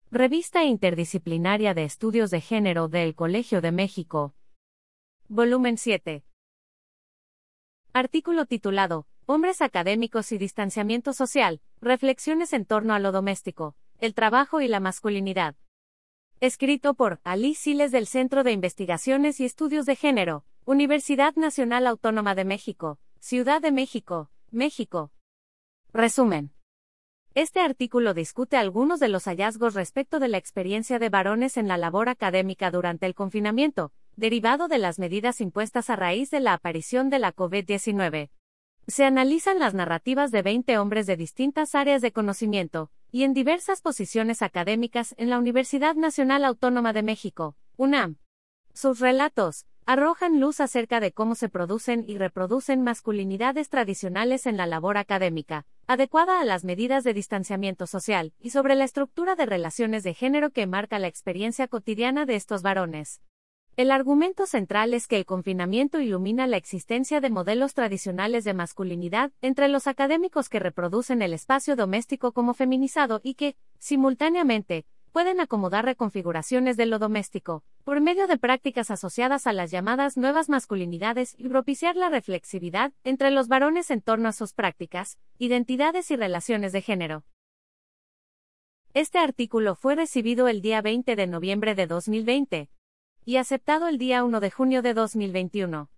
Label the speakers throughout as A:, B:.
A: Revista Interdisciplinaria de Estudios de Género del Colegio de México. Volumen 7. Artículo titulado, Hombres académicos y distanciamiento social, reflexiones en torno a lo doméstico, el trabajo y la masculinidad. Escrito por Alice Siles del Centro de Investigaciones y Estudios de Género, Universidad Nacional Autónoma de México, Ciudad de México, México. Resumen. Este artículo discute algunos de los hallazgos respecto de la experiencia de varones en la labor académica durante el confinamiento, derivado de las medidas impuestas a raíz de la aparición de la COVID-19. Se analizan las narrativas de 20 hombres de distintas áreas de conocimiento, y en diversas posiciones académicas en la Universidad Nacional Autónoma de México, UNAM. Sus relatos arrojan luz acerca de cómo se producen y reproducen masculinidades tradicionales en la labor académica, adecuada a las medidas de distanciamiento social, y sobre la estructura de relaciones de género que marca la experiencia cotidiana de estos varones. El argumento central es que el confinamiento ilumina la existencia de modelos tradicionales de masculinidad entre los académicos que reproducen el espacio doméstico como feminizado y que, simultáneamente, pueden acomodar reconfiguraciones de lo doméstico, por medio de prácticas asociadas a las llamadas nuevas masculinidades y propiciar la reflexividad entre los varones en torno a sus prácticas, identidades y relaciones de género. Este artículo fue recibido el día 20 de noviembre de 2020 y aceptado el día 1 de junio de 2021.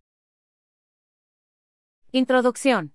A: Introducción.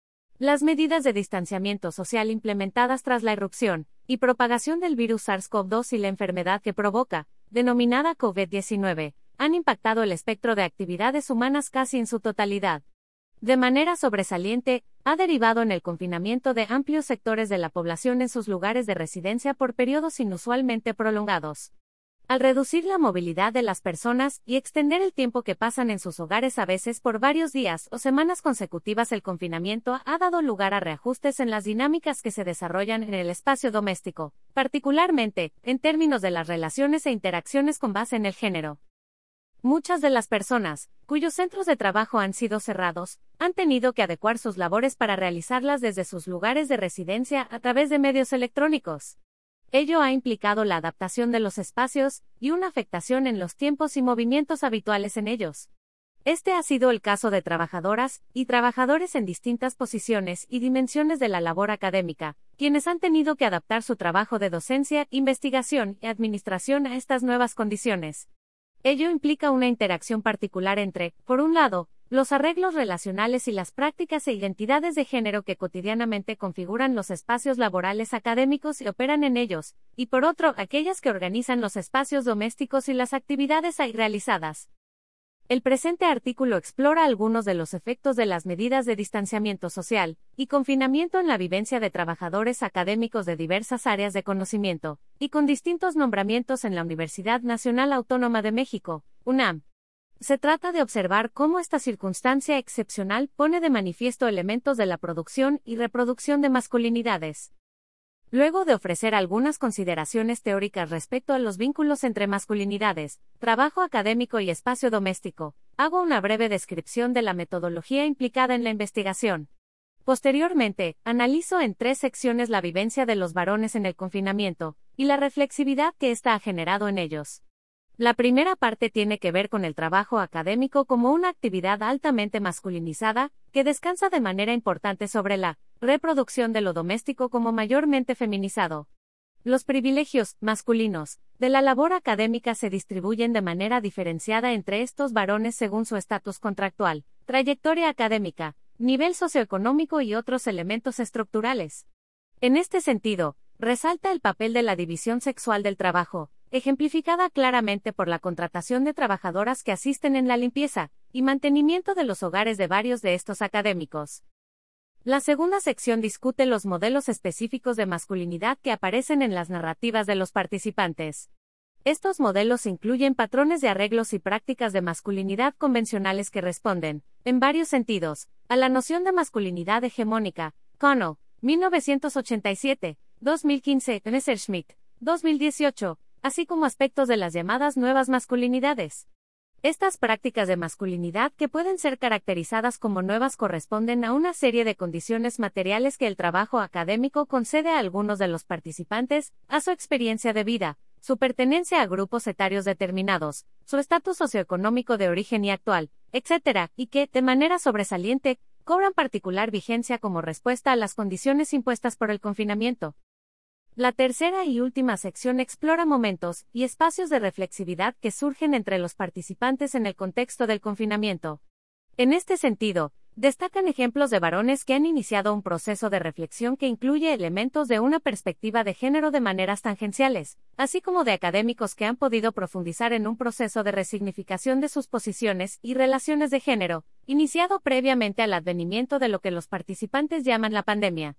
A: Las medidas de distanciamiento social implementadas tras la irrupción y propagación del virus SARS-CoV-2 y la enfermedad que provoca, denominada COVID-19, han impactado el espectro de actividades humanas casi en su totalidad. De manera sobresaliente, ha derivado en el confinamiento de amplios sectores de la población en sus lugares de residencia por periodos inusualmente prolongados. Al reducir la movilidad de las personas y extender el tiempo que pasan en sus hogares a veces por varios días o semanas consecutivas, el confinamiento ha dado lugar a reajustes en las dinámicas que se desarrollan en el espacio doméstico, particularmente, en términos de las relaciones e interacciones con base en el género. Muchas de las personas, cuyos centros de trabajo han sido cerrados, han tenido que adecuar sus labores para realizarlas desde sus lugares de residencia a través de medios electrónicos. Ello ha implicado la adaptación de los espacios y una afectación en los tiempos y movimientos habituales en ellos. Este ha sido el caso de trabajadoras y trabajadores en distintas posiciones y dimensiones de la labor académica, quienes han tenido que adaptar su trabajo de docencia, investigación y administración a estas nuevas condiciones. Ello implica una interacción particular entre, por un lado, los arreglos relacionales y las prácticas e identidades de género que cotidianamente configuran los espacios laborales académicos y operan en ellos, y por otro, aquellas que organizan los espacios domésticos y las actividades ahí realizadas. El presente artículo explora algunos de los efectos de las medidas de distanciamiento social y confinamiento en la vivencia de trabajadores académicos de diversas áreas de conocimiento, y con distintos nombramientos en la Universidad Nacional Autónoma de México, UNAM. Se trata de observar cómo esta circunstancia excepcional pone de manifiesto elementos de la producción y reproducción de masculinidades. Luego de ofrecer algunas consideraciones teóricas respecto a los vínculos entre masculinidades, trabajo académico y espacio doméstico, hago una breve descripción de la metodología implicada en la investigación. Posteriormente, analizo en 3 secciones la vivencia de los varones en el confinamiento y la reflexividad que ésta ha generado en ellos. La primera parte tiene que ver con el trabajo académico como una actividad altamente masculinizada, que descansa de manera importante sobre la reproducción de lo doméstico como mayormente feminizado. Los privilegios masculinos de la labor académica se distribuyen de manera diferenciada entre estos varones según su estatus contractual, trayectoria académica, nivel socioeconómico y otros elementos estructurales. En este sentido, resalta el papel de la división sexual del trabajo, ejemplificada claramente por la contratación de trabajadoras que asisten en la limpieza y mantenimiento de los hogares de varios de estos académicos. La segunda sección discute los modelos específicos de masculinidad que aparecen en las narrativas de los participantes. Estos modelos incluyen patrones de arreglos y prácticas de masculinidad convencionales que responden, en varios sentidos, a la noción de masculinidad hegemónica, Connell, 1987, 2015, Messerschmitt, 2018, así como aspectos de las llamadas nuevas masculinidades. Estas prácticas de masculinidad que pueden ser caracterizadas como nuevas corresponden a una serie de condiciones materiales que el trabajo académico concede a algunos de los participantes, a su experiencia de vida, su pertenencia a grupos etarios determinados, su estatus socioeconómico de origen y actual, etc., y que, de manera sobresaliente, cobran particular vigencia como respuesta a las condiciones impuestas por el confinamiento. La tercera y última sección explora momentos y espacios de reflexividad que surgen entre los participantes en el contexto del confinamiento. En este sentido, destacan ejemplos de varones que han iniciado un proceso de reflexión que incluye elementos de una perspectiva de género de maneras tangenciales, así como de académicos que han podido profundizar en un proceso de resignificación de sus posiciones y relaciones de género, iniciado previamente al advenimiento de lo que los participantes llaman la pandemia.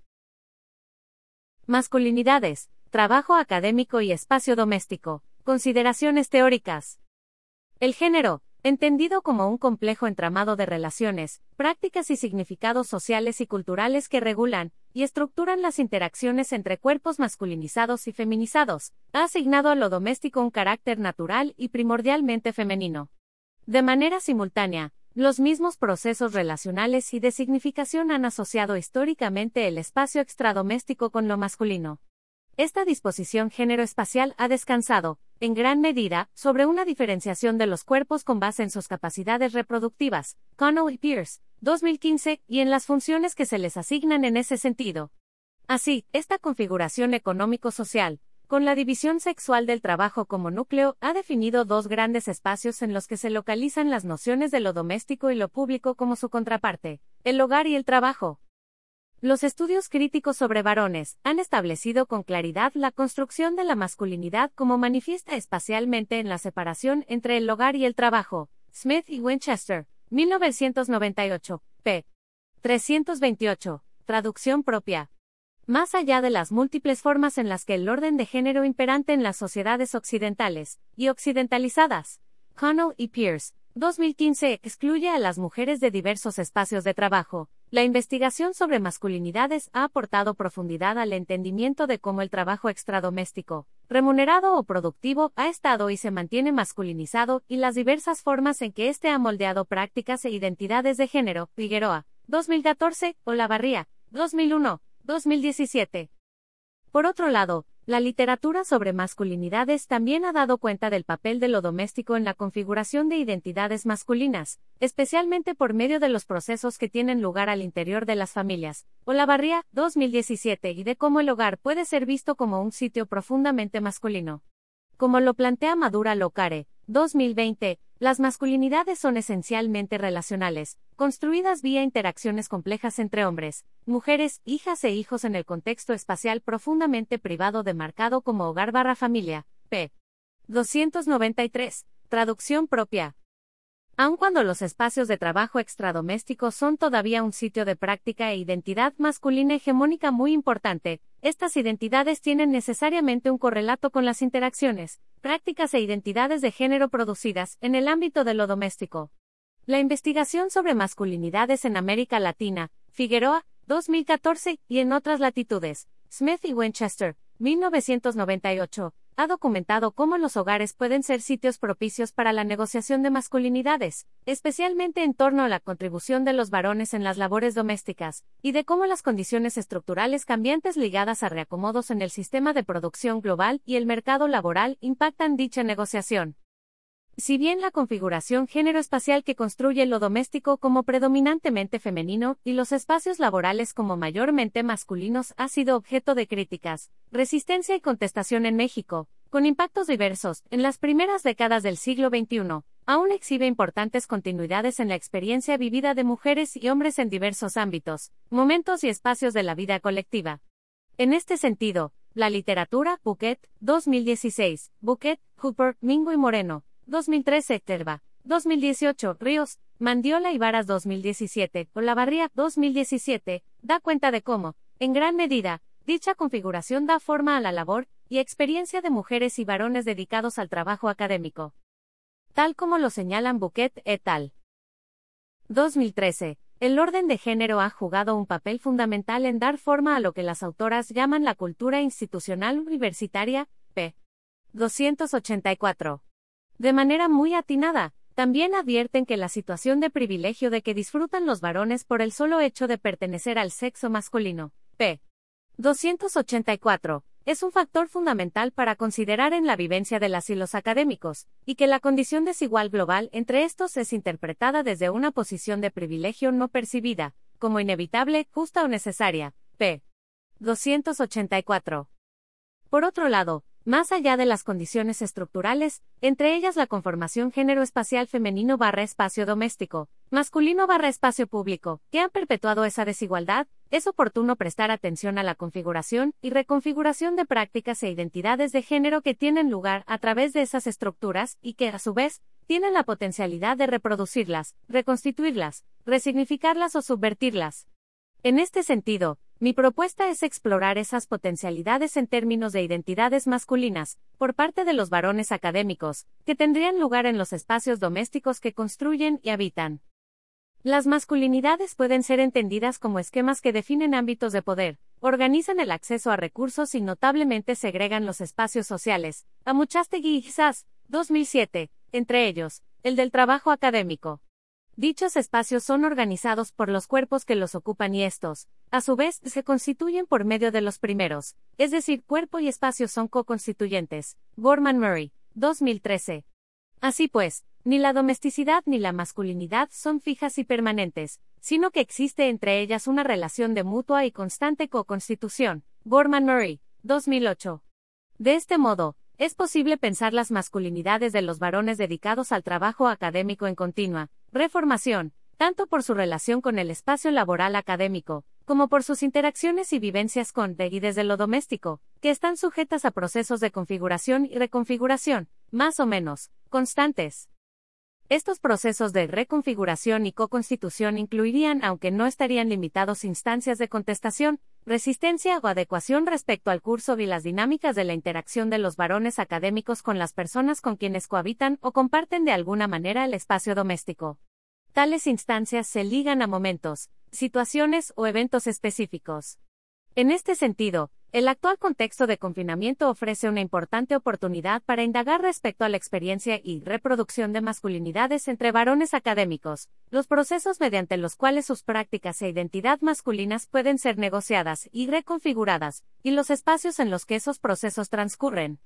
A: Masculinidades, trabajo académico y espacio doméstico. Consideraciones teóricas. El género, entendido como un complejo entramado de relaciones, prácticas y significados sociales y culturales que regulan y estructuran las interacciones entre cuerpos masculinizados y feminizados, ha asignado a lo doméstico un carácter natural y primordialmente femenino. De manera simultánea, los mismos procesos relacionales y de significación han asociado históricamente el espacio extradoméstico con lo masculino. Esta disposición género-espacial ha descansado, en gran medida, sobre una diferenciación de los cuerpos con base en sus capacidades reproductivas, Connell y Pierce, 2015, y en las funciones que se les asignan en ese sentido. Así, esta configuración económico-social, con la división sexual del trabajo como núcleo, ha definido dos grandes espacios en los que se localizan las nociones de lo doméstico y lo público como su contraparte, el hogar y el trabajo. Los estudios críticos sobre varones han establecido con claridad la construcción de la masculinidad como manifiesta espacialmente en la separación entre el hogar y el trabajo. Smith y Winchester, 1998, p. 328, traducción propia. Más allá de las múltiples formas en las que el orden de género imperante en las sociedades occidentales y occidentalizadas, Connell y Pierce, 2015, excluye a las mujeres de diversos espacios de trabajo. La investigación sobre masculinidades ha aportado profundidad al entendimiento de cómo el trabajo extradoméstico, remunerado o productivo, ha estado y se mantiene masculinizado y las diversas formas en que éste ha moldeado prácticas e identidades de género. Figueroa, 2014, Olavarría, 2001. 2017. Por otro lado, la literatura sobre masculinidades también ha dado cuenta del papel de lo doméstico en la configuración de identidades masculinas, especialmente por medio de los procesos que tienen lugar al interior de las familias. Olavarría, 2017, y de cómo el hogar puede ser visto como un sitio profundamente masculino. Como lo plantea Madura Locare, 2020, las masculinidades son esencialmente relacionales, construidas vía interacciones complejas entre hombres, mujeres, hijas e hijos en el contexto espacial profundamente privado demarcado como hogar/familia, p. 293, traducción propia. Aun cuando los espacios de trabajo extradomésticos son todavía un sitio de práctica e identidad masculina hegemónica muy importante, estas identidades tienen necesariamente un correlato con las interacciones, prácticas e identidades de género producidas en el ámbito de lo doméstico. La investigación sobre masculinidades en América Latina, Figueroa, 2014, y en otras latitudes, Smith y Winchester, 1998, ha documentado cómo los hogares pueden ser sitios propicios para la negociación de masculinidades, especialmente en torno a la contribución de los varones en las labores domésticas, y de cómo las condiciones estructurales cambiantes ligadas a reacomodos en el sistema de producción global y el mercado laboral impactan dicha negociación. Si bien la configuración género-espacial que construye lo doméstico como predominantemente femenino y los espacios laborales como mayormente masculinos ha sido objeto de críticas, resistencia y contestación en México, con impactos diversos, en las primeras décadas del siglo XXI, aún exhibe importantes continuidades en la experiencia vivida de mujeres y hombres en diversos ámbitos, momentos y espacios de la vida colectiva. En este sentido, la literatura, Buquet, 2016, Buquet, Hooper, Mingo y Moreno, 2013, Terva, 2018, Ríos, Mandiola y Varas 2017, Olavarría, 2017, da cuenta de cómo, en gran medida, dicha configuración da forma a la labor y experiencia de mujeres y varones dedicados al trabajo académico. Tal como lo señalan Buquet et al. 2013, el orden de género ha jugado un papel fundamental en dar forma a lo que las autoras llaman la cultura institucional universitaria, p. 284. De manera muy atinada, También advierten que la situación de privilegio de que disfrutan los varones por el solo hecho de pertenecer al sexo masculino, p. 284, es un factor fundamental para considerar en la vivencia de las y los académicos, y que la condición desigual global entre estos es interpretada desde una posición de privilegio no percibida, como inevitable, justa o necesaria, p. 284. Por otro lado, más allá de las condiciones estructurales, entre ellas la conformación género-espacial femenino/espacio doméstico, masculino/espacio público, que han perpetuado esa desigualdad, es oportuno prestar atención a la configuración y reconfiguración de prácticas e identidades de género que tienen lugar a través de esas estructuras y que, a su vez, tienen la potencialidad de reproducirlas, reconstituirlas, resignificarlas o subvertirlas. En este sentido, mi propuesta es explorar esas potencialidades en términos de identidades masculinas, por parte de los varones académicos, que tendrían lugar en los espacios domésticos que construyen y habitan. Las masculinidades pueden ser entendidas como esquemas que definen ámbitos de poder, organizan el acceso a recursos y notablemente segregan los espacios sociales. Amuchastegui y Sass, 2007, entre ellos, el del trabajo académico. Dichos espacios son organizados por los cuerpos que los ocupan y estos, a su vez, se constituyen por medio de los primeros, es decir, cuerpo y espacio son co-constituyentes. Gorman Murray, 2013. Así pues, ni la domesticidad ni la masculinidad son fijas y permanentes, sino que existe entre ellas una relación de mutua y constante co-constitución. Gorman Murray, 2008. De este modo, es posible pensar las masculinidades de los varones dedicados al trabajo académico en continua reformación, tanto por su relación con el espacio laboral académico, como por sus interacciones y vivencias con y desde lo doméstico, que están sujetas a procesos de configuración y reconfiguración, más o menos, constantes. Estos procesos de reconfiguración y co-constitución incluirían, aunque no estarían limitados, instancias de contestación, resistencia o adecuación respecto al curso y las dinámicas de la interacción de los varones académicos con las personas con quienes cohabitan o comparten de alguna manera el espacio doméstico. Tales instancias se ligan a momentos, situaciones o eventos específicos. En este sentido, el actual contexto de confinamiento ofrece una importante oportunidad para indagar respecto a la experiencia y reproducción de masculinidades entre varones académicos, los procesos mediante los cuales sus prácticas e identidad masculinas pueden ser negociadas y reconfiguradas, y los espacios en los que esos procesos transcurren.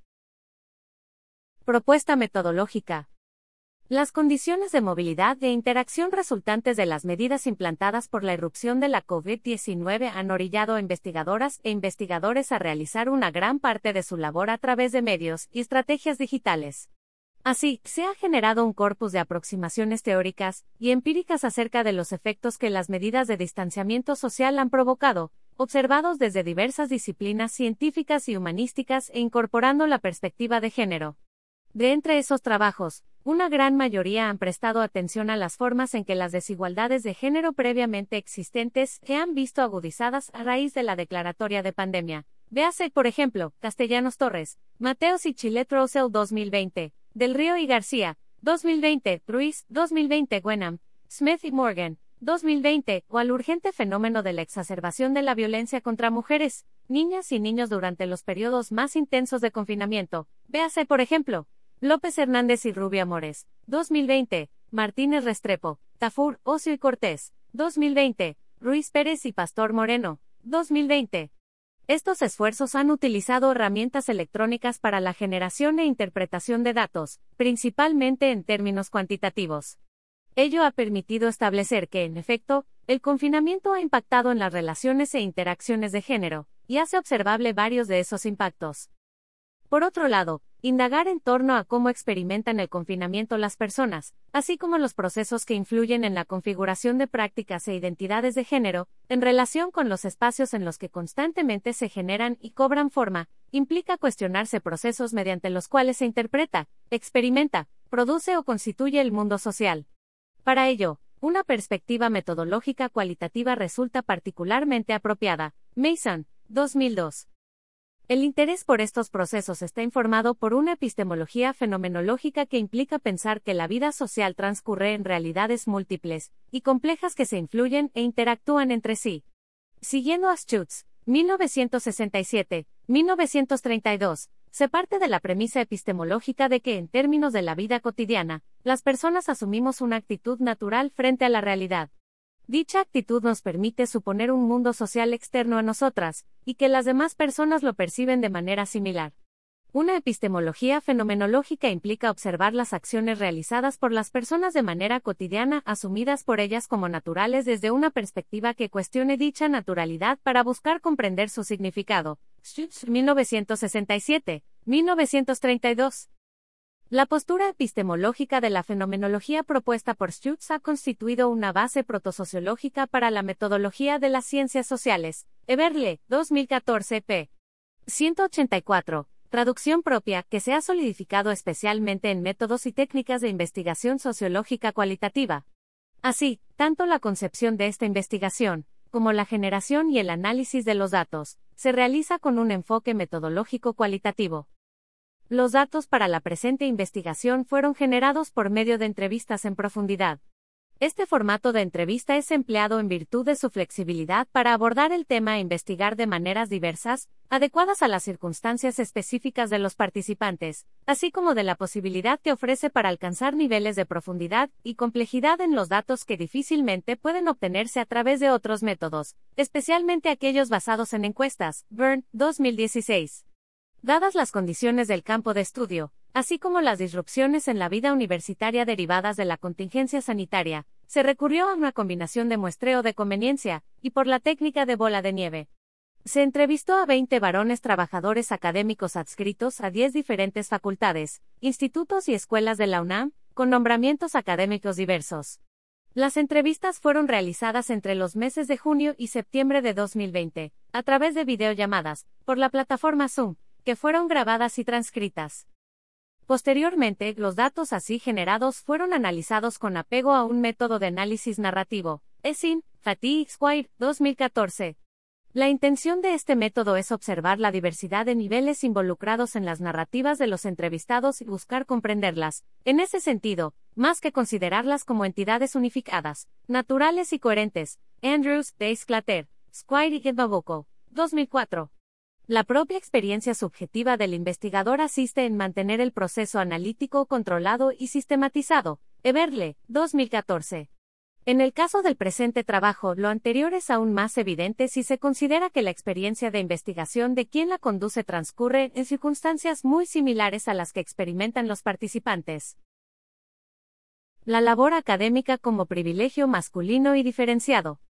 A: Propuesta metodológica. Las condiciones de movilidad e interacción resultantes de las medidas implantadas por la irrupción de la COVID-19 han orillado a investigadoras e investigadores a realizar una gran parte de su labor a través de medios y estrategias digitales. Así, se ha generado un corpus de aproximaciones teóricas y empíricas acerca de los efectos que las medidas de distanciamiento social han provocado, observados desde diversas disciplinas científicas y humanísticas e incorporando la perspectiva de género. De entre esos trabajos, una gran mayoría han prestado atención a las formas en que las desigualdades de género previamente existentes se han visto agudizadas a raíz de la declaratoria de pandemia. Véase, por ejemplo, Castellanos Torres, Mateos y Chilet Russell 2020, Del Río y García, 2020, Ruiz, 2020, Wenham, Smith y Morgan, 2020, o al urgente fenómeno de la exacerbación de la violencia contra mujeres, niñas y niños durante los periodos más intensos de confinamiento. Véase, por ejemplo, López Hernández y Rubio Amores, 2020, Martínez Restrepo, Tafur, Ocio y Cortés, 2020, Ruiz Pérez y Pastor Moreno, 2020. Estos esfuerzos han utilizado herramientas electrónicas para la generación e interpretación de datos, principalmente en términos cuantitativos. Ello ha permitido establecer que, en efecto, el confinamiento ha impactado en las relaciones e interacciones de género, y hace observable varios de esos impactos. Por otro lado, indagar en torno a cómo experimentan el confinamiento las personas, así como los procesos que influyen en la configuración de prácticas e identidades de género, en relación con los espacios en los que constantemente se generan y cobran forma, implica cuestionarse procesos mediante los cuales se interpreta, experimenta, produce o constituye el mundo social. Para ello, una perspectiva metodológica cualitativa resulta particularmente apropiada. Mason, 2002. El interés por estos procesos está informado por una epistemología fenomenológica que implica pensar que la vida social transcurre en realidades múltiples y complejas que se influyen e interactúan entre sí. Siguiendo a Schutz, 1967, 1932, Se parte de la premisa epistemológica de que, en términos de la vida cotidiana, las personas asumimos una actitud natural frente a la realidad. Dicha actitud nos permite suponer un mundo social externo a nosotras, y que las demás personas lo perciben de manera similar. Una epistemología fenomenológica implica observar las acciones realizadas por las personas de manera cotidiana, asumidas por ellas como naturales desde una perspectiva que cuestione dicha naturalidad para buscar comprender su significado. 1967, 1932. La postura epistemológica de la fenomenología propuesta por Schutz ha constituido una base protosociológica para la metodología de las ciencias sociales. Eberle, 2014, p. 184. Traducción propia, que se ha solidificado especialmente en métodos y técnicas de investigación sociológica cualitativa. Así, tanto la concepción de esta investigación, como la generación y el análisis de los datos, se realiza con un enfoque metodológico cualitativo. Los datos para la presente investigación fueron generados por medio de entrevistas en profundidad. Este formato de entrevista es empleado en virtud de su flexibilidad para abordar el tema e investigar de maneras diversas, adecuadas a las circunstancias específicas de los participantes, así como de la posibilidad que ofrece para alcanzar niveles de profundidad y complejidad en los datos que difícilmente pueden obtenerse a través de otros métodos, especialmente aquellos basados en encuestas. Byrne, 2016. Dadas las condiciones del campo de estudio, así como las disrupciones en la vida universitaria derivadas de la contingencia sanitaria, se recurrió a una combinación de muestreo de conveniencia, y por la técnica de bola de nieve. Se entrevistó a 20 varones trabajadores académicos adscritos a 10 diferentes facultades, institutos y escuelas de la UNAM, con nombramientos académicos diversos. Las entrevistas fueron realizadas entre los meses de junio y septiembre de 2020, a través de videollamadas, por la plataforma Zoom, que fueron grabadas y transcritas. Posteriormente, los datos así generados fueron analizados con apego a un método de análisis narrativo, ESIN, Fatigue Square, 2014. La intención de este método es observar la diversidad de niveles involucrados en las narrativas de los entrevistados y buscar comprenderlas, en ese sentido, más que considerarlas como entidades unificadas, naturales y coherentes. Andrews, Deisclater, Squire y Gedmabuco, 2004. La propia experiencia subjetiva del investigador asiste en mantener el proceso analítico controlado y sistematizado. Eberle, 2014. En el caso del presente trabajo, lo anterior es aún más evidente si se considera que la experiencia de investigación de quien la conduce transcurre en circunstancias muy similares a las que experimentan los participantes. La labor académica como privilegio masculino y diferenciado.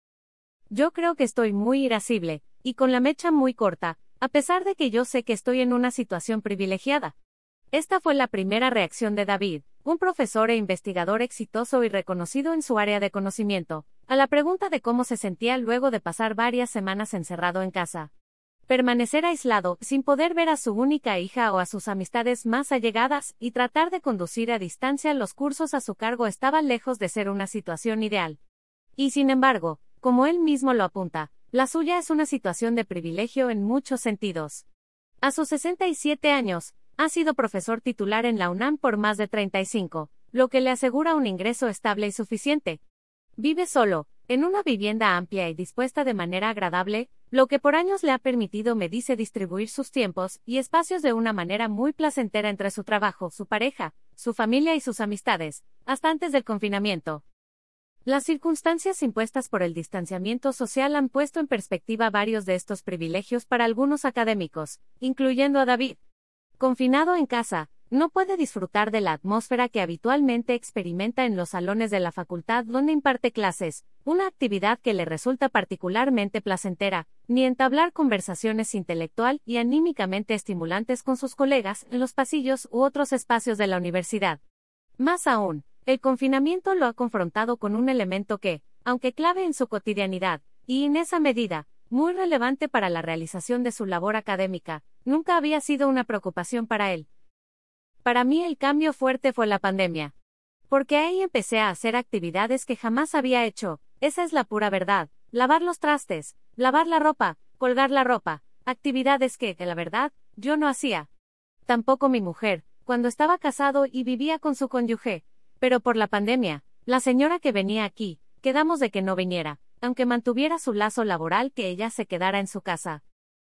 A: Yo creo que estoy muy irascible, y con la mecha muy corta, a pesar de que yo sé que estoy en una situación privilegiada. Esta fue la primera reacción de David, un profesor e investigador exitoso y reconocido en su área de conocimiento, a la pregunta de cómo se sentía luego de pasar varias semanas encerrado en casa. Permanecer aislado, sin poder ver a su única hija o a sus amistades más allegadas, y tratar de conducir a distancia los cursos a su cargo estaba lejos de ser una situación ideal. Y sin embargo, como él mismo lo apunta, la suya es una situación de privilegio en muchos sentidos. A sus 67 años, ha sido profesor titular en la UNAM por más de 35, lo que le asegura un ingreso estable y suficiente. Vive solo, en una vivienda amplia y dispuesta de manera agradable, lo que por años le ha permitido, me dice, distribuir sus tiempos y espacios de una manera muy placentera entre su trabajo, su pareja, su familia y sus amistades, hasta antes del confinamiento. Las circunstancias impuestas por el distanciamiento social han puesto en perspectiva varios de estos privilegios para algunos académicos, incluyendo a David. Confinado en casa, no puede disfrutar de la atmósfera que habitualmente experimenta en los salones de la facultad donde imparte clases, una actividad que le resulta particularmente placentera, ni entablar conversaciones intelectual y anímicamente estimulantes con sus colegas en los pasillos u otros espacios de la universidad. Más aún, el confinamiento lo ha confrontado con un elemento que, aunque clave en su cotidianidad, y en esa medida, muy relevante para la realización de su labor académica, nunca había sido una preocupación para él. Para mí el cambio fuerte fue la pandemia. Porque ahí empecé a hacer actividades que jamás había hecho, esa es la pura verdad, lavar los trastes, lavar la ropa, colgar la ropa, actividades que, la verdad, yo no hacía. Tampoco mi mujer, cuando estaba casado y vivía con su cónyuge. Pero por la pandemia, la señora que venía aquí, quedamos de que no viniera, aunque mantuviera su lazo laboral, que ella se quedara en su casa.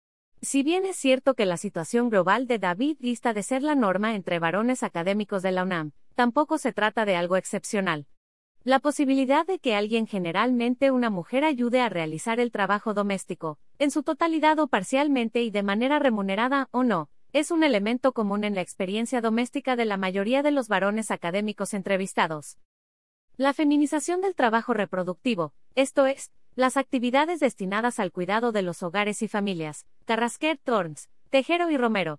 A: Si bien es cierto que la situación global de David dista de ser la norma entre varones académicos de la UNAM, tampoco se trata de algo excepcional. La posibilidad de que alguien, generalmente una mujer, ayude a realizar el trabajo doméstico, en su totalidad o parcialmente y de manera remunerada o no, es un elemento común en la experiencia doméstica de la mayoría de los varones académicos entrevistados. La feminización del trabajo reproductivo, esto es, las actividades destinadas al cuidado de los hogares y familias, Carrasquer, Thorns, Tejero y Romero,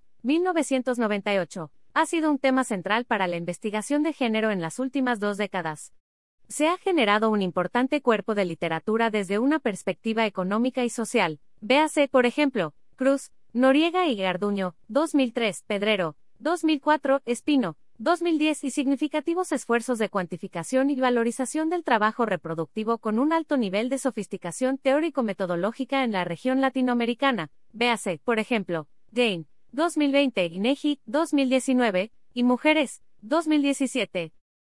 A: 1998, ha sido un tema central para la investigación de género en las últimas 2 décadas. Se ha generado un importante cuerpo de literatura desde una perspectiva económica y social. Véase, por ejemplo, Cruz, Noriega y Garduño, 2003, Pedrero, 2004, Espino, 2010 y significativos esfuerzos de cuantificación y valorización del trabajo reproductivo con un alto nivel de sofisticación teórico-metodológica en la región latinoamericana. Véase, por ejemplo, Dane, 2020, INEGI, 2019, y Mujeres, 2017.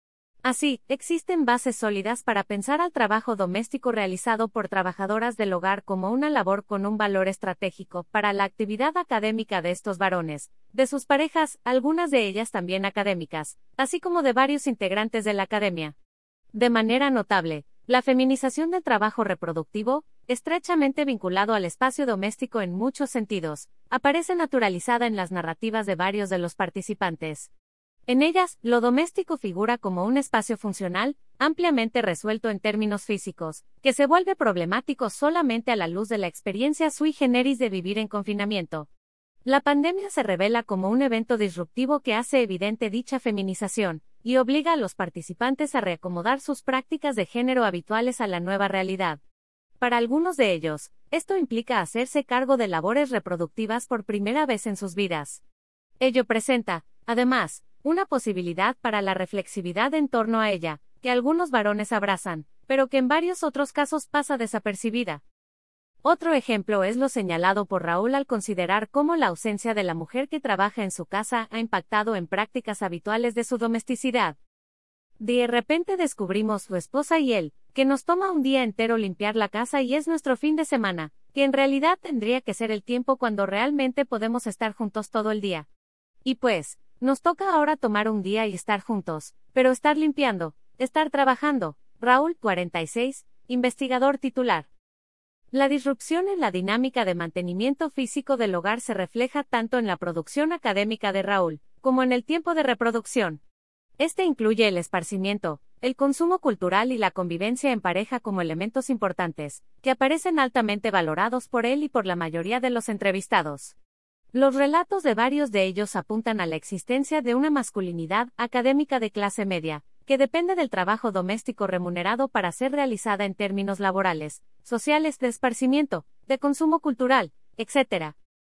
A: Así, existen bases sólidas para pensar al trabajo doméstico realizado por trabajadoras del hogar como una labor con un valor estratégico para la actividad académica de estos varones, de sus parejas, algunas de ellas también académicas, así como de varios integrantes de la academia. De manera notable, la feminización del trabajo reproductivo, estrechamente vinculado al espacio doméstico en muchos sentidos, aparece naturalizada en las narrativas de varios de los participantes. En ellas, lo doméstico figura como un espacio funcional, ampliamente resuelto en términos físicos, que se vuelve problemático solamente a la luz de la experiencia sui generis de vivir en confinamiento. La pandemia se revela como un evento disruptivo que hace evidente dicha feminización, y obliga a los participantes a reacomodar sus prácticas de género habituales a la nueva realidad. Para algunos de ellos, esto implica hacerse cargo de labores reproductivas por primera vez en sus vidas. Ello presenta, además, una posibilidad para la reflexividad en torno a ella, que algunos varones abrazan, pero que en varios otros casos pasa desapercibida. Otro ejemplo es lo señalado por Raúl al considerar cómo la ausencia de la mujer que trabaja en su casa ha impactado en prácticas habituales de su domesticidad. De repente descubrimos su esposa y él, que nos toma un día entero limpiar la casa y es nuestro fin de semana, que en realidad tendría que ser el tiempo cuando realmente podemos estar juntos todo el día. Y pues, nos toca ahora tomar un día y estar juntos, pero estar limpiando, estar trabajando. Raúl, 46, investigador titular. La disrupción en la dinámica de mantenimiento físico del hogar se refleja tanto en la producción académica de Raúl, como en el tiempo de reproducción. Este incluye el esparcimiento, el consumo cultural y la convivencia en pareja como elementos importantes, que aparecen altamente valorados por él y por la mayoría de los entrevistados. Los relatos de varios de ellos apuntan a la existencia de una masculinidad académica de clase media, que depende del trabajo doméstico remunerado para ser realizada en términos laborales, sociales, de esparcimiento, de consumo cultural, etc.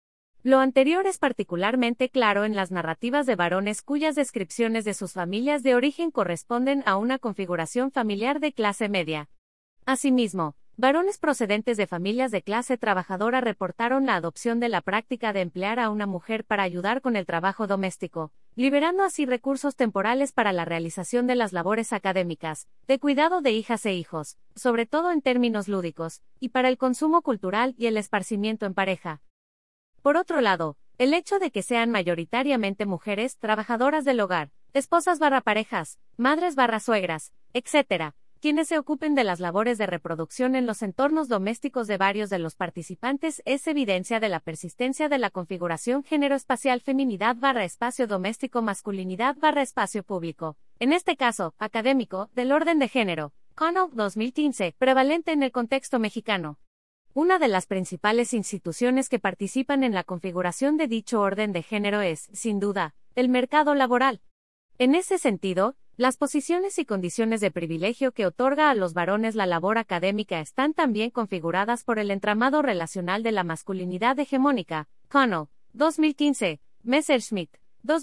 A: Lo anterior es particularmente claro en las narrativas de varones cuyas descripciones de sus familias de origen corresponden a una configuración familiar de clase media. Asimismo, varones procedentes de familias de clase trabajadora reportaron la adopción de la práctica de emplear a una mujer para ayudar con el trabajo doméstico, liberando así recursos temporales para la realización de las labores académicas, de cuidado de hijas e hijos, sobre todo en términos lúdicos, y para el consumo cultural y el esparcimiento en pareja. Por otro lado, el hecho de que sean mayoritariamente mujeres trabajadoras del hogar, esposas/parejas, madres/suegras, etc., quienes se ocupen de las labores de reproducción en los entornos domésticos de varios de los participantes es evidencia de la persistencia de la configuración género-espacial feminidad/espacio doméstico masculinidad/espacio público, en este caso, académico, del orden de género, Connell, 2015, prevalente en el contexto mexicano. Una de las principales instituciones que participan en la configuración de dicho orden de género es, sin duda, el mercado laboral. En ese sentido, las posiciones y condiciones de privilegio que otorga a los varones la labor académica están también configuradas por el entramado relacional de la masculinidad hegemónica, Connell, 2015, Messerschmitt,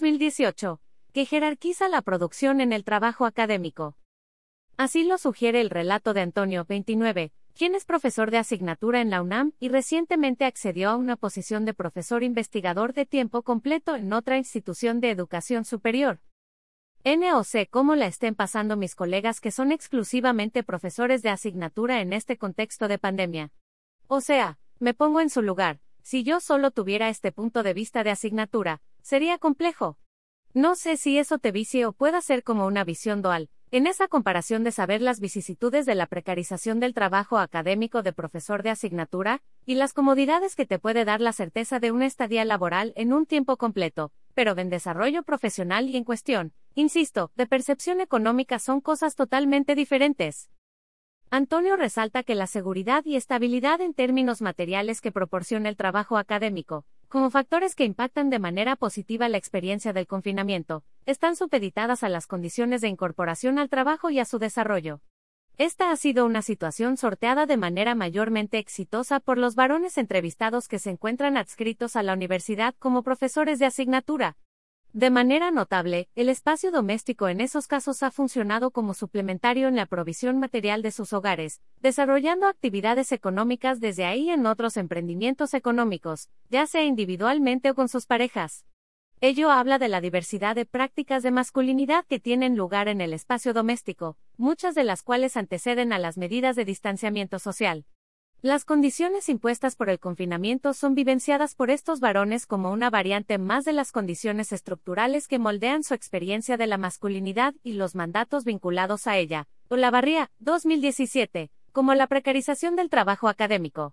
A: 2018, que jerarquiza la producción en el trabajo académico. Así lo sugiere el relato de Antonio, 29, quien es profesor de asignatura en la UNAM y recientemente accedió a una posición de profesor investigador de tiempo completo en otra institución de educación superior. No sé cómo la estén pasando mis colegas que son exclusivamente profesores de asignatura en este contexto de pandemia. O sea, me pongo en su lugar, si yo solo tuviera este punto de vista de asignatura, sería complejo. No sé si eso te vicie o pueda ser como una visión dual, en esa comparación de saber las vicisitudes de la precarización del trabajo académico de profesor de asignatura, y las comodidades que te puede dar la certeza de una estadía laboral en un tiempo completo, pero en desarrollo profesional y en cuestión, insisto, de percepción económica son cosas totalmente diferentes. Antonio resalta que la seguridad y estabilidad en términos materiales que proporciona el trabajo académico, como factores que impactan de manera positiva la experiencia del confinamiento, están supeditadas a las condiciones de incorporación al trabajo y a su desarrollo. Esta ha sido una situación sorteada de manera mayormente exitosa por los varones entrevistados que se encuentran adscritos a la universidad como profesores de asignatura. De manera notable, el espacio doméstico en esos casos ha funcionado como suplementario en la provisión material de sus hogares, desarrollando actividades económicas desde ahí en otros emprendimientos económicos, ya sea individualmente o con sus parejas. Ello habla de la diversidad de prácticas de masculinidad que tienen lugar en el espacio doméstico, muchas de las cuales anteceden a las medidas de distanciamiento social. Las condiciones impuestas por el confinamiento son vivenciadas por estos varones como una variante más de las condiciones estructurales que moldean su experiencia de la masculinidad y los mandatos vinculados a ella. Olavarría, 2017, como la precarización del trabajo académico.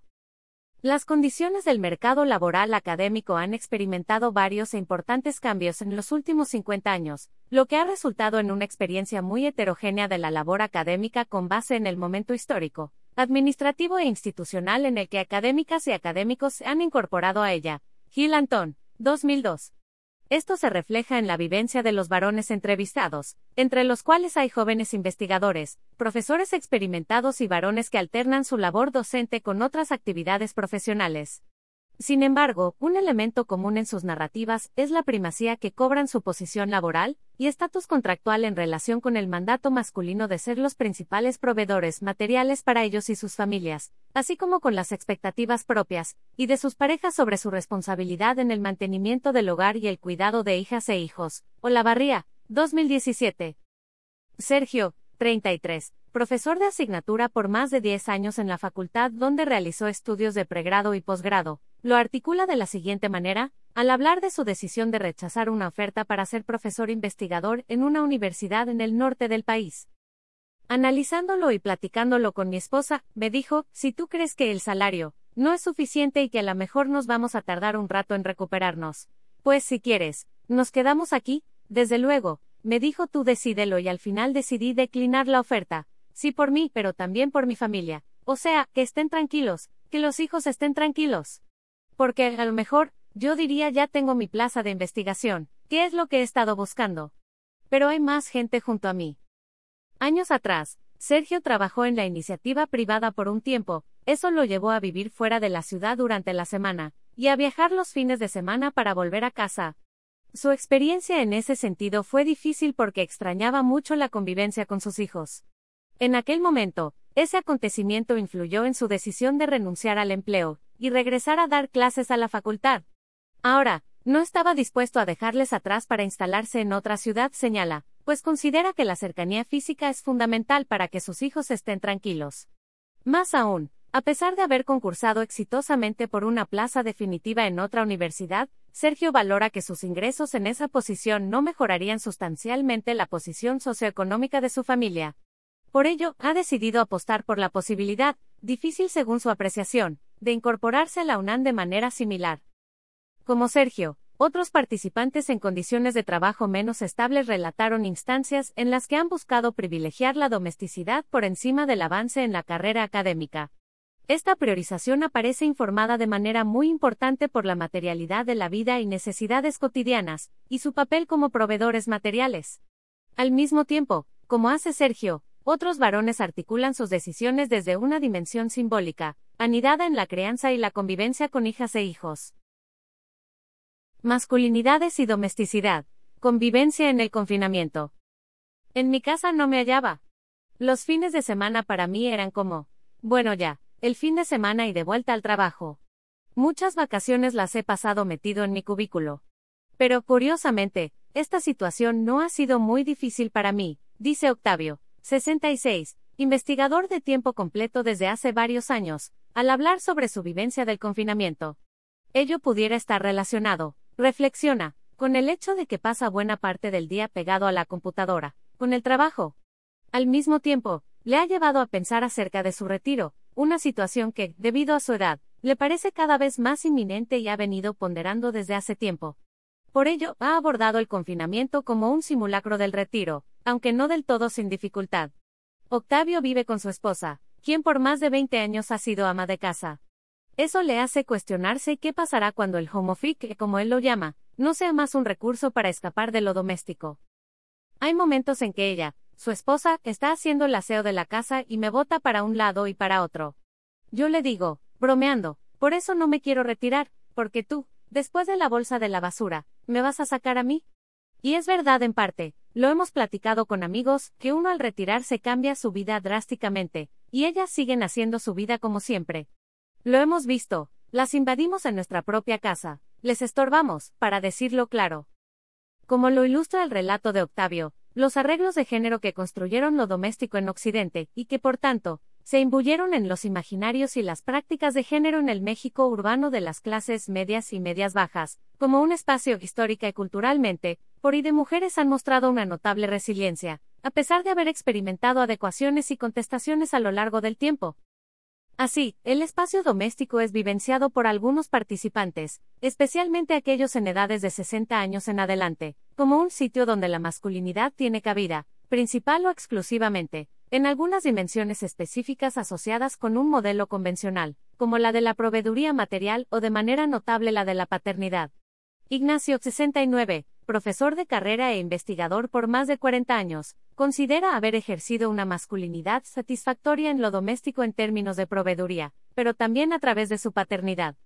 A: Las condiciones del mercado laboral académico han experimentado varios e importantes cambios en los últimos 50 años, lo que ha resultado en una experiencia muy heterogénea de la labor académica con base en el momento histórico, administrativo e institucional en el que académicas y académicos se han incorporado a ella. Gil Antón, 2002. Esto se refleja en la vivencia de los varones entrevistados, entre los cuales hay jóvenes investigadores, profesores experimentados y varones que alternan su labor docente con otras actividades profesionales. Sin embargo, un elemento común en sus narrativas es la primacía que cobran su posición laboral y estatus contractual en relación con el mandato masculino de ser los principales proveedores materiales para ellos y sus familias, así como con las expectativas propias y de sus parejas sobre su responsabilidad en el mantenimiento del hogar y el cuidado de hijas e hijos. Olavarría, 2017. Sergio, 33, profesor de asignatura por más de 10 años en la facultad donde realizó estudios de pregrado y posgrado, lo articula de la siguiente manera, al hablar de su decisión de rechazar una oferta para ser profesor investigador en una universidad en el norte del país. Analizándolo y platicándolo con mi esposa, me dijo, si tú crees que el salario no es suficiente y que a lo mejor nos vamos a tardar un rato en recuperarnos, pues si quieres, nos quedamos aquí, desde luego. Me dijo tú decídelo y al final decidí declinar la oferta, sí por mí pero también por mi familia, o sea, que estén tranquilos, que los hijos estén tranquilos. Porque a lo mejor, yo diría ya tengo mi plaza de investigación, que es lo que he estado buscando. Pero hay más gente junto a mí. Años atrás, Sergio trabajó en la iniciativa privada por un tiempo, eso lo llevó a vivir fuera de la ciudad durante la semana, y a viajar los fines de semana para volver a casa. Su experiencia en ese sentido fue difícil porque extrañaba mucho la convivencia con sus hijos. En aquel momento, ese acontecimiento influyó en su decisión de renunciar al empleo y regresar a dar clases a la facultad. Ahora, no estaba dispuesto a dejarles atrás para instalarse en otra ciudad, señala, pues considera que la cercanía física es fundamental para que sus hijos estén tranquilos. Más aún, a pesar de haber concursado exitosamente por una plaza definitiva en otra universidad, Sergio valora que sus ingresos en esa posición no mejorarían sustancialmente la posición socioeconómica de su familia. Por ello, ha decidido apostar por la posibilidad, difícil según su apreciación, de incorporarse a la UNAM de manera similar. Como Sergio, otros participantes en condiciones de trabajo menos estables relataron instancias en las que han buscado privilegiar la domesticidad por encima del avance en la carrera académica. Esta priorización aparece informada de manera muy importante por la materialidad de la vida y necesidades cotidianas, y su papel como proveedores materiales. Al mismo tiempo, como hace Sergio, otros varones articulan sus decisiones desde una dimensión simbólica, anidada en la crianza y la convivencia con hijas e hijos. Masculinidades y domesticidad. Convivencia en el confinamiento. En mi casa no me hallaba. Los fines de semana para mí eran como, bueno ya, el fin de semana y de vuelta al trabajo. Muchas vacaciones las he pasado metido en mi cubículo. Pero curiosamente, esta situación no ha sido muy difícil para mí, dice Octavio, 66, investigador de tiempo completo desde hace varios años, al hablar sobre su vivencia del confinamiento. Ello pudiera estar relacionado, reflexiona, con el hecho de que pasa buena parte del día pegado a la computadora, con el trabajo. Al mismo tiempo, le ha llevado a pensar acerca de su retiro, una situación que, debido a su edad, le parece cada vez más inminente y ha venido ponderando desde hace tiempo. Por ello, ha abordado el confinamiento como un simulacro del retiro, aunque no del todo sin dificultad. Octavio vive con su esposa, quien por más de 20 años ha sido ama de casa. Eso le hace cuestionarse qué pasará cuando el home office, como él lo llama, no sea más un recurso para escapar de lo doméstico. Hay momentos en que ella, su esposa, está haciendo el aseo de la casa y me bota para un lado y para otro. Yo le digo, bromeando, por eso no me quiero retirar, porque tú, después de la bolsa de la basura, ¿me vas a sacar a mí? Y es verdad en parte, lo hemos platicado con amigos, que uno al retirarse cambia su vida drásticamente, y ellas siguen haciendo su vida como siempre. Lo hemos visto, las invadimos en nuestra propia casa, les estorbamos, para decirlo claro. Como lo ilustra el relato de Octavio, los arreglos de género que construyeron lo doméstico en Occidente, y que por tanto, se imbuyeron en los imaginarios y las prácticas de género en el México urbano de las clases medias y medias bajas, como un espacio histórica y culturalmente, por y de mujeres han mostrado una notable resiliencia, a pesar de haber experimentado adecuaciones y contestaciones a lo largo del tiempo. Así, el espacio doméstico es vivenciado por algunos participantes, especialmente aquellos en edades de 60 años en adelante, como un sitio donde la masculinidad tiene cabida, principal o exclusivamente, en algunas dimensiones específicas asociadas con un modelo convencional, como la de la proveeduría material o de manera notable la de la paternidad. Ignacio, 69, profesor de carrera e investigador por más de 40 años, considera haber ejercido una masculinidad satisfactoria en lo doméstico en términos de proveeduría, pero también a través de su paternidad.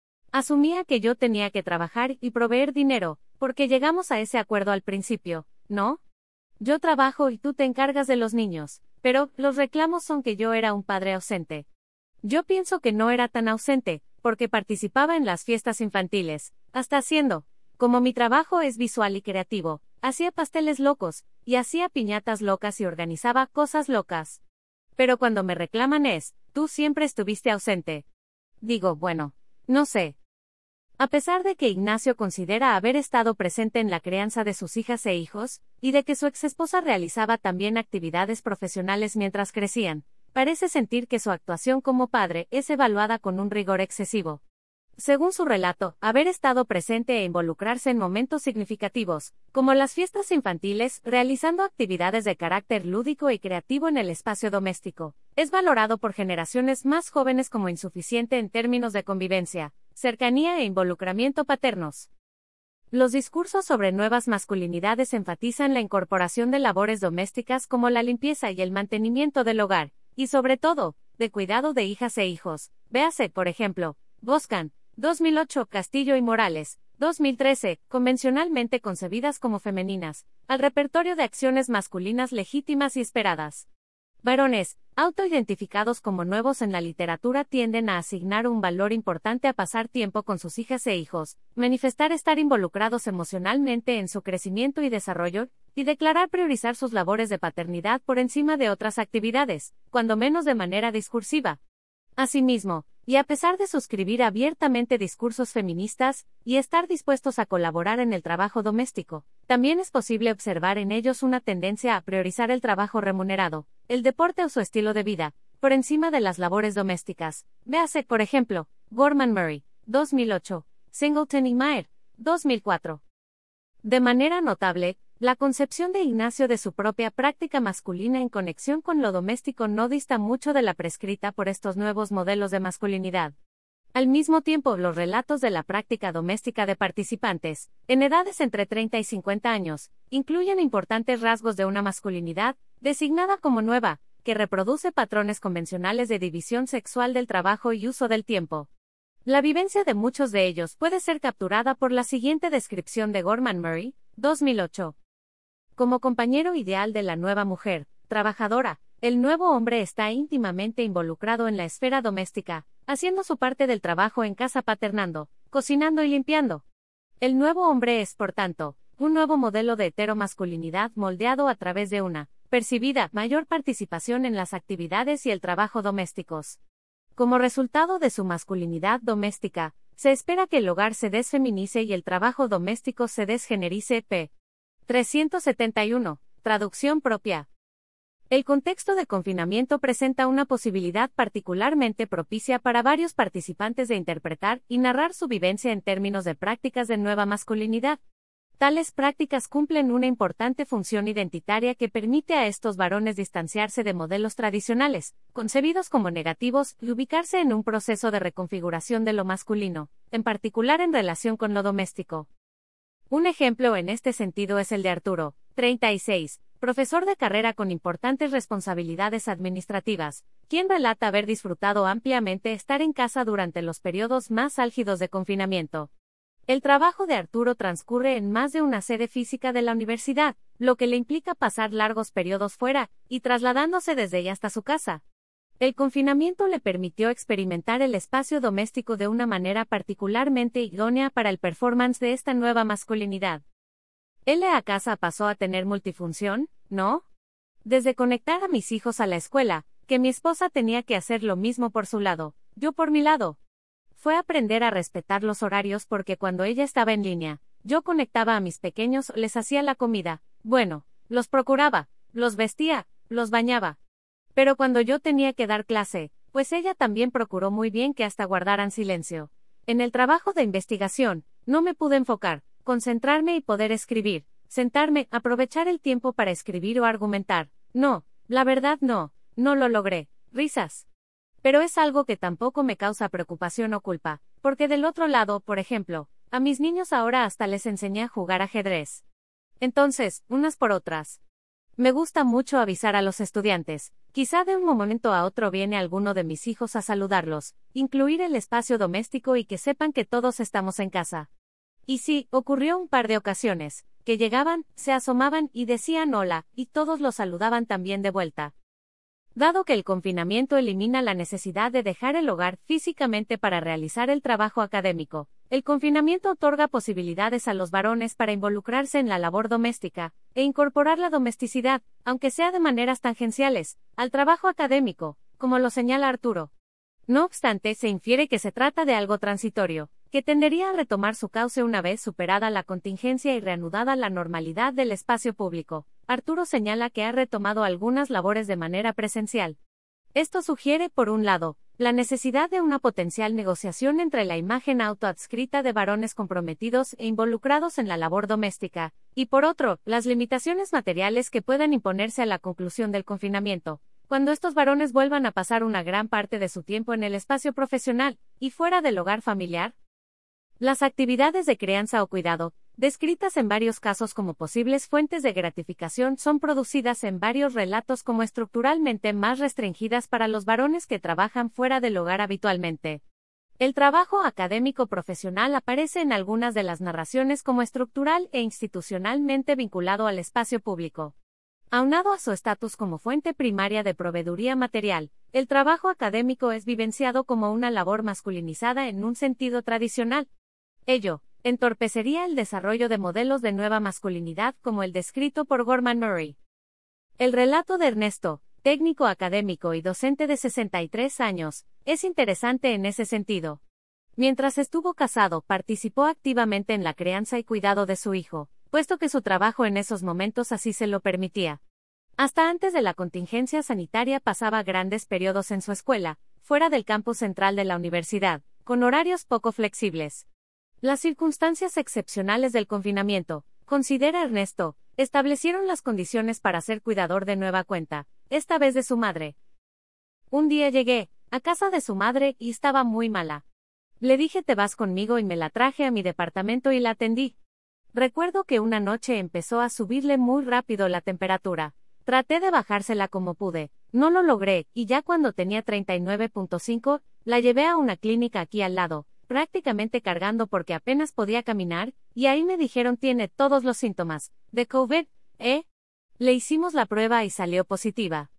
A: Asumía que yo tenía que trabajar y proveer dinero, porque llegamos a ese acuerdo al principio, ¿no? Yo trabajo y tú te encargas de los niños, pero los reclamos son que yo era un padre ausente. Yo pienso que no era tan ausente, porque participaba en las fiestas infantiles, hasta haciendo, como mi trabajo es visual y creativo, hacía pasteles locos, y hacía piñatas locas y organizaba cosas locas. Pero cuando me reclaman tú siempre estuviste ausente. Digo, bueno, no sé. A pesar de que Ignacio considera haber estado presente en la crianza de sus hijas e hijos, y de que su exesposa realizaba también actividades profesionales mientras crecían, parece sentir que su actuación como padre es evaluada con un rigor excesivo. Según su relato, haber estado presente e involucrarse en momentos significativos, como las fiestas infantiles, realizando actividades de carácter lúdico y creativo en el espacio doméstico, es valorado por generaciones más jóvenes como insuficiente en términos de convivencia, cercanía e involucramiento paternos. Los discursos sobre nuevas masculinidades enfatizan la incorporación de labores domésticas como la limpieza y el mantenimiento del hogar, y sobre todo, de cuidado de hijas e hijos. Véase, por ejemplo, Boscan, 2008, Castillo y Morales, 2013, convencionalmente concebidas como femeninas, al repertorio de acciones masculinas legítimas y esperadas. Varones, autoidentificados como nuevos en la literatura, tienden a asignar un valor importante a pasar tiempo con sus hijas e hijos, manifestar estar involucrados emocionalmente en su crecimiento y desarrollo, y declarar priorizar sus labores de paternidad por encima de otras actividades, cuando menos de manera discursiva. Asimismo, y a pesar de suscribir abiertamente discursos feministas, y estar dispuestos a colaborar en el trabajo doméstico, también es posible observar en ellos una tendencia a priorizar el trabajo remunerado, el deporte o su estilo de vida, por encima de las labores domésticas. Véase, por ejemplo, Gorman Murray, 2008, Singleton y Maher, 2004. De manera notable, la concepción de Ignacio de su propia práctica masculina en conexión con lo doméstico no dista mucho de la prescrita por estos nuevos modelos de masculinidad. Al mismo tiempo, los relatos de la práctica doméstica de participantes, en edades entre 30 y 50 años, incluyen importantes rasgos de una masculinidad, designada como nueva, que reproduce patrones convencionales de división sexual del trabajo y uso del tiempo. La vivencia de muchos de ellos puede ser capturada por la siguiente descripción de Gorman Murray, 2008. Como compañero ideal de la nueva mujer, trabajadora, el nuevo hombre está íntimamente involucrado en la esfera doméstica, haciendo su parte del trabajo en casa, paternando, cocinando y limpiando. El nuevo hombre es, por tanto, un nuevo modelo de heteromasculinidad moldeado a través de una percibida mayor participación en las actividades y el trabajo domésticos. Como resultado de su masculinidad doméstica, Se espera que el hogar se desfeminice y el trabajo doméstico se desgenerice. P. 371. Traducción propia. El contexto de confinamiento presenta una posibilidad particularmente propicia para varios participantes de interpretar y narrar su vivencia en términos de prácticas de nueva masculinidad. Tales prácticas cumplen una importante función identitaria que permite a estos varones distanciarse de modelos tradicionales, concebidos como negativos, y ubicarse en un proceso de reconfiguración de lo masculino, en particular en relación con lo doméstico. Un ejemplo en este sentido es el de Arturo, 36, profesor de carrera con importantes responsabilidades administrativas, quien relata haber disfrutado ampliamente estar en casa durante los periodos más álgidos de confinamiento. El trabajo de Arturo transcurre en más de una sede física de la universidad, lo que le implica pasar largos periodos fuera, y trasladándose desde ella hasta su casa. El confinamiento le permitió experimentar el espacio doméstico de una manera particularmente idónea para el performance de esta nueva masculinidad. ¿La casa pasó a tener multifunción, no? Desde conectar a mis hijos a la escuela, que mi esposa tenía que hacer lo mismo por su lado, yo por mi lado. Fue aprender a respetar los horarios porque cuando ella estaba en línea, yo conectaba a mis pequeños, les hacía la comida, bueno, los procuraba, los vestía, los bañaba. Pero cuando yo tenía que dar clase, pues ella también procuró muy bien que hasta guardaran silencio. En el trabajo de investigación, no me pude enfocar, concentrarme y poder escribir, sentarme, aprovechar el tiempo para escribir o argumentar. No, la verdad no lo logré. Risas. Pero es algo que tampoco me causa preocupación o culpa, porque del otro lado, por ejemplo, a mis niños ahora hasta les enseñé a jugar ajedrez. Entonces, unas por otras. Me gusta mucho avisar a los estudiantes, quizá de un momento a otro viene alguno de mis hijos a saludarlos, incluir el espacio doméstico y que sepan que todos estamos en casa. Y sí, ocurrió un par de ocasiones, que llegaban, se asomaban y decían hola, y todos los saludaban también de vuelta. Dado que el confinamiento elimina la necesidad de dejar el hogar físicamente para realizar el trabajo académico, el confinamiento otorga posibilidades a los varones para involucrarse en la labor doméstica, e incorporar la domesticidad, aunque sea de maneras tangenciales, al trabajo académico, como lo señala Arturo. No obstante, se infiere que se trata de algo transitorio, que tendería a retomar su cauce una vez superada la contingencia y reanudada la normalidad del espacio público. Arturo señala que ha retomado algunas labores de manera presencial. Esto sugiere, por un lado, la necesidad de una potencial negociación entre la imagen autoadscrita de varones comprometidos e involucrados en la labor doméstica, y por otro, las limitaciones materiales que puedan imponerse a la conclusión del confinamiento, cuando estos varones vuelvan a pasar una gran parte de su tiempo en el espacio profesional, y fuera del hogar familiar. Las actividades de crianza o cuidado, descritas en varios casos como posibles fuentes de gratificación, son producidas en varios relatos como estructuralmente más restringidas para los varones que trabajan fuera del hogar habitualmente. El trabajo académico profesional aparece en algunas de las narraciones como estructural e institucionalmente vinculado al espacio público. Aunado a su estatus como fuente primaria de proveeduría material, el trabajo académico es vivenciado como una labor masculinizada en un sentido tradicional. Ello entorpecería el desarrollo de modelos de nueva masculinidad como el descrito por Gorman Murray. El relato de Ernesto, técnico académico y docente de 63 años, es interesante en ese sentido. Mientras estuvo casado, participó activamente en la crianza y cuidado de su hijo, puesto que su trabajo en esos momentos así se lo permitía. Hasta antes de la contingencia sanitaria pasaba grandes periodos en su escuela, fuera del campus central de la universidad, con horarios poco flexibles. Las circunstancias excepcionales del confinamiento, considera Ernesto, establecieron las condiciones para ser cuidador de nueva cuenta, esta vez de su madre. Un día llegué a casa de su madre y estaba muy mala. Le dije te vas conmigo y me la traje a mi departamento y la atendí. Recuerdo que una noche empezó a subirle muy rápido la temperatura. Traté de bajársela como pude, no lo logré, y ya cuando tenía 39.5, la llevé a una clínica aquí al lado, prácticamente cargando porque apenas podía caminar, y ahí me dijeron tiene todos los síntomas de COVID, Le hicimos la prueba y salió positiva.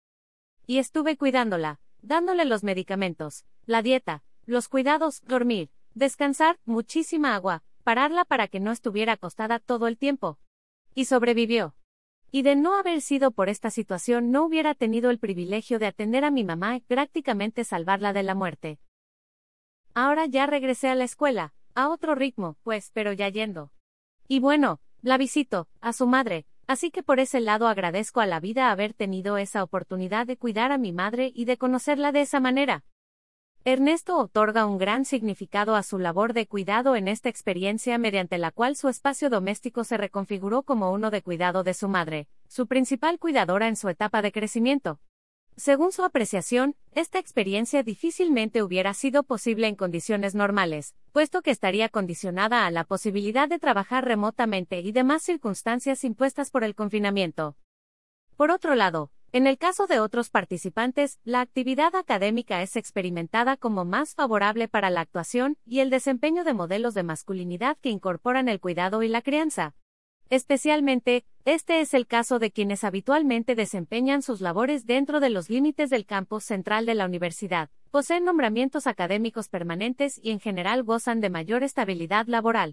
A: Y estuve cuidándola, dándole los medicamentos, la dieta, los cuidados, dormir, descansar, muchísima agua, pararla para que no estuviera acostada todo el tiempo. Y sobrevivió. Y de no haber sido por esta situación no hubiera tenido el privilegio de atender a mi mamá y prácticamente salvarla de la muerte. Ahora ya regresé a la escuela, a otro ritmo, pues, pero ya yendo. Y bueno, la visito, a su madre, así que por ese lado agradezco a la vida haber tenido esa oportunidad de cuidar a mi madre y de conocerla de esa manera. Ernesto otorga un gran significado a su labor de cuidado en esta experiencia mediante la cual su espacio doméstico se reconfiguró como uno de cuidado de su madre, su principal cuidadora en su etapa de crecimiento. Según su apreciación, esta experiencia difícilmente hubiera sido posible en condiciones normales, puesto que estaría condicionada a la posibilidad de trabajar remotamente y demás circunstancias impuestas por el confinamiento. Por otro lado, en el caso de otros participantes, la actividad académica es experimentada como más favorable para la actuación y el desempeño de modelos de masculinidad que incorporan el cuidado y la crianza. Especialmente, este es el caso de quienes habitualmente desempeñan sus labores dentro de los límites del campus central de la universidad, poseen nombramientos académicos permanentes y en general gozan de mayor estabilidad laboral.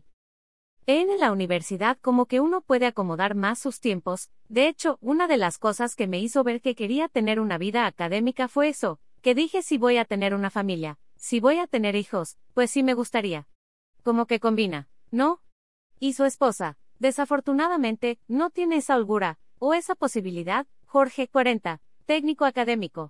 A: En la universidad como que uno puede acomodar más sus tiempos. De hecho, una de las cosas que me hizo ver que quería tener una vida académica fue eso, que dije si voy a tener una familia, si voy a tener hijos, pues sí me gustaría. Como que combina, ¿no? Y su esposa, desafortunadamente, no tiene esa holgura, o esa posibilidad. Jorge, 40, técnico académico.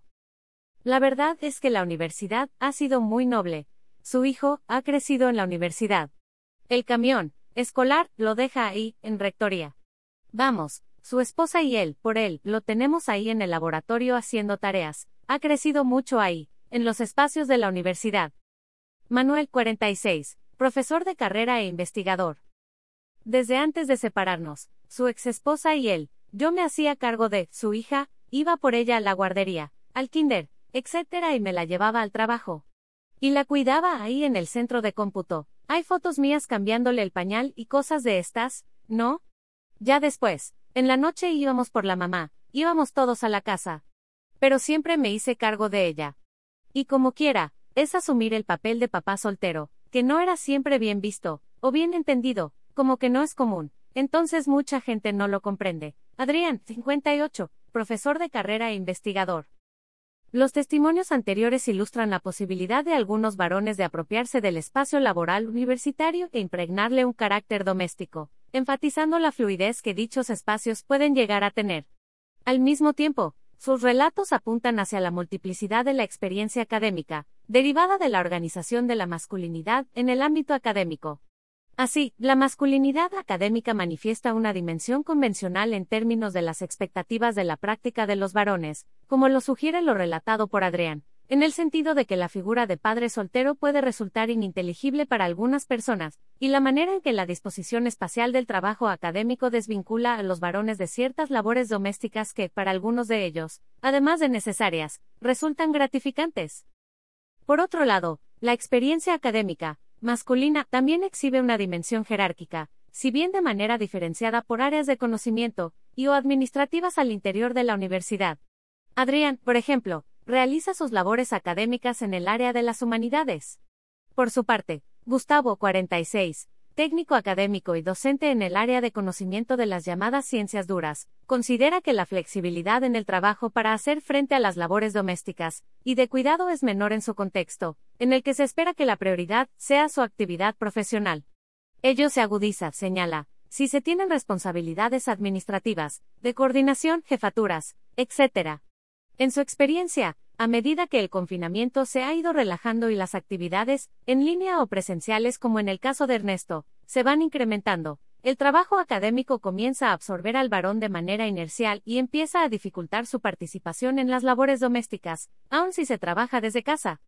A: La verdad es que la universidad ha sido muy noble. Su hijo ha crecido en la universidad. El camión escolar lo deja ahí, en rectoría. Vamos, su esposa y él, por él, lo tenemos ahí en el laboratorio haciendo tareas. Ha crecido mucho ahí, en los espacios de la universidad. Manuel, 46, profesor de carrera e investigador. Desde antes de separarnos, su exesposa y él, yo me hacía cargo de su hija, iba por ella a la guardería, al kinder, etc. y me la llevaba al trabajo. Y la cuidaba ahí en el centro de cómputo. Hay fotos mías cambiándole el pañal y cosas de estas, ¿no? Ya después, en la noche íbamos por la mamá, íbamos todos a la casa. Pero siempre me hice cargo de ella. Y como quiera, es asumir el papel de papá soltero, que no era siempre bien visto, o bien entendido, como que no es común, entonces mucha gente no lo comprende. Adrián, 58, profesor de carrera e investigador. Los testimonios anteriores ilustran la posibilidad de algunos varones de apropiarse del espacio laboral universitario e impregnarle un carácter doméstico, enfatizando la fluidez que dichos espacios pueden llegar a tener. Al mismo tiempo, sus relatos apuntan hacia la multiplicidad de la experiencia académica, derivada de la organización de la masculinidad en el ámbito académico. Así, la masculinidad académica manifiesta una dimensión convencional en términos de las expectativas de la práctica de los varones, como lo sugiere lo relatado por Adrián, en el sentido de que la figura de padre soltero puede resultar ininteligible para algunas personas, y la manera en que la disposición espacial del trabajo académico desvincula a los varones de ciertas labores domésticas que, para algunos de ellos, además de necesarias, resultan gratificantes. Por otro lado, la experiencia académica masculina también exhibe una dimensión jerárquica, si bien de manera diferenciada por áreas de conocimiento y o administrativas al interior de la universidad. Adrián, por ejemplo, realiza sus labores académicas en el área de las humanidades. Por su parte, Gustavo, 46, técnico académico y docente en el área de conocimiento de las llamadas ciencias duras, considera que la flexibilidad en el trabajo para hacer frente a las labores domésticas y de cuidado es menor en su contexto, en el que se espera que la prioridad sea su actividad profesional. Ello se agudiza, señala, si se tienen responsabilidades administrativas, de coordinación, jefaturas, etc. En su experiencia, a medida que el confinamiento se ha ido relajando y las actividades, en línea o presenciales como en el caso de Ernesto, se van incrementando, el trabajo académico comienza a absorber al varón de manera inercial y empieza a dificultar su participación en las labores domésticas, aun si se trabaja desde casa.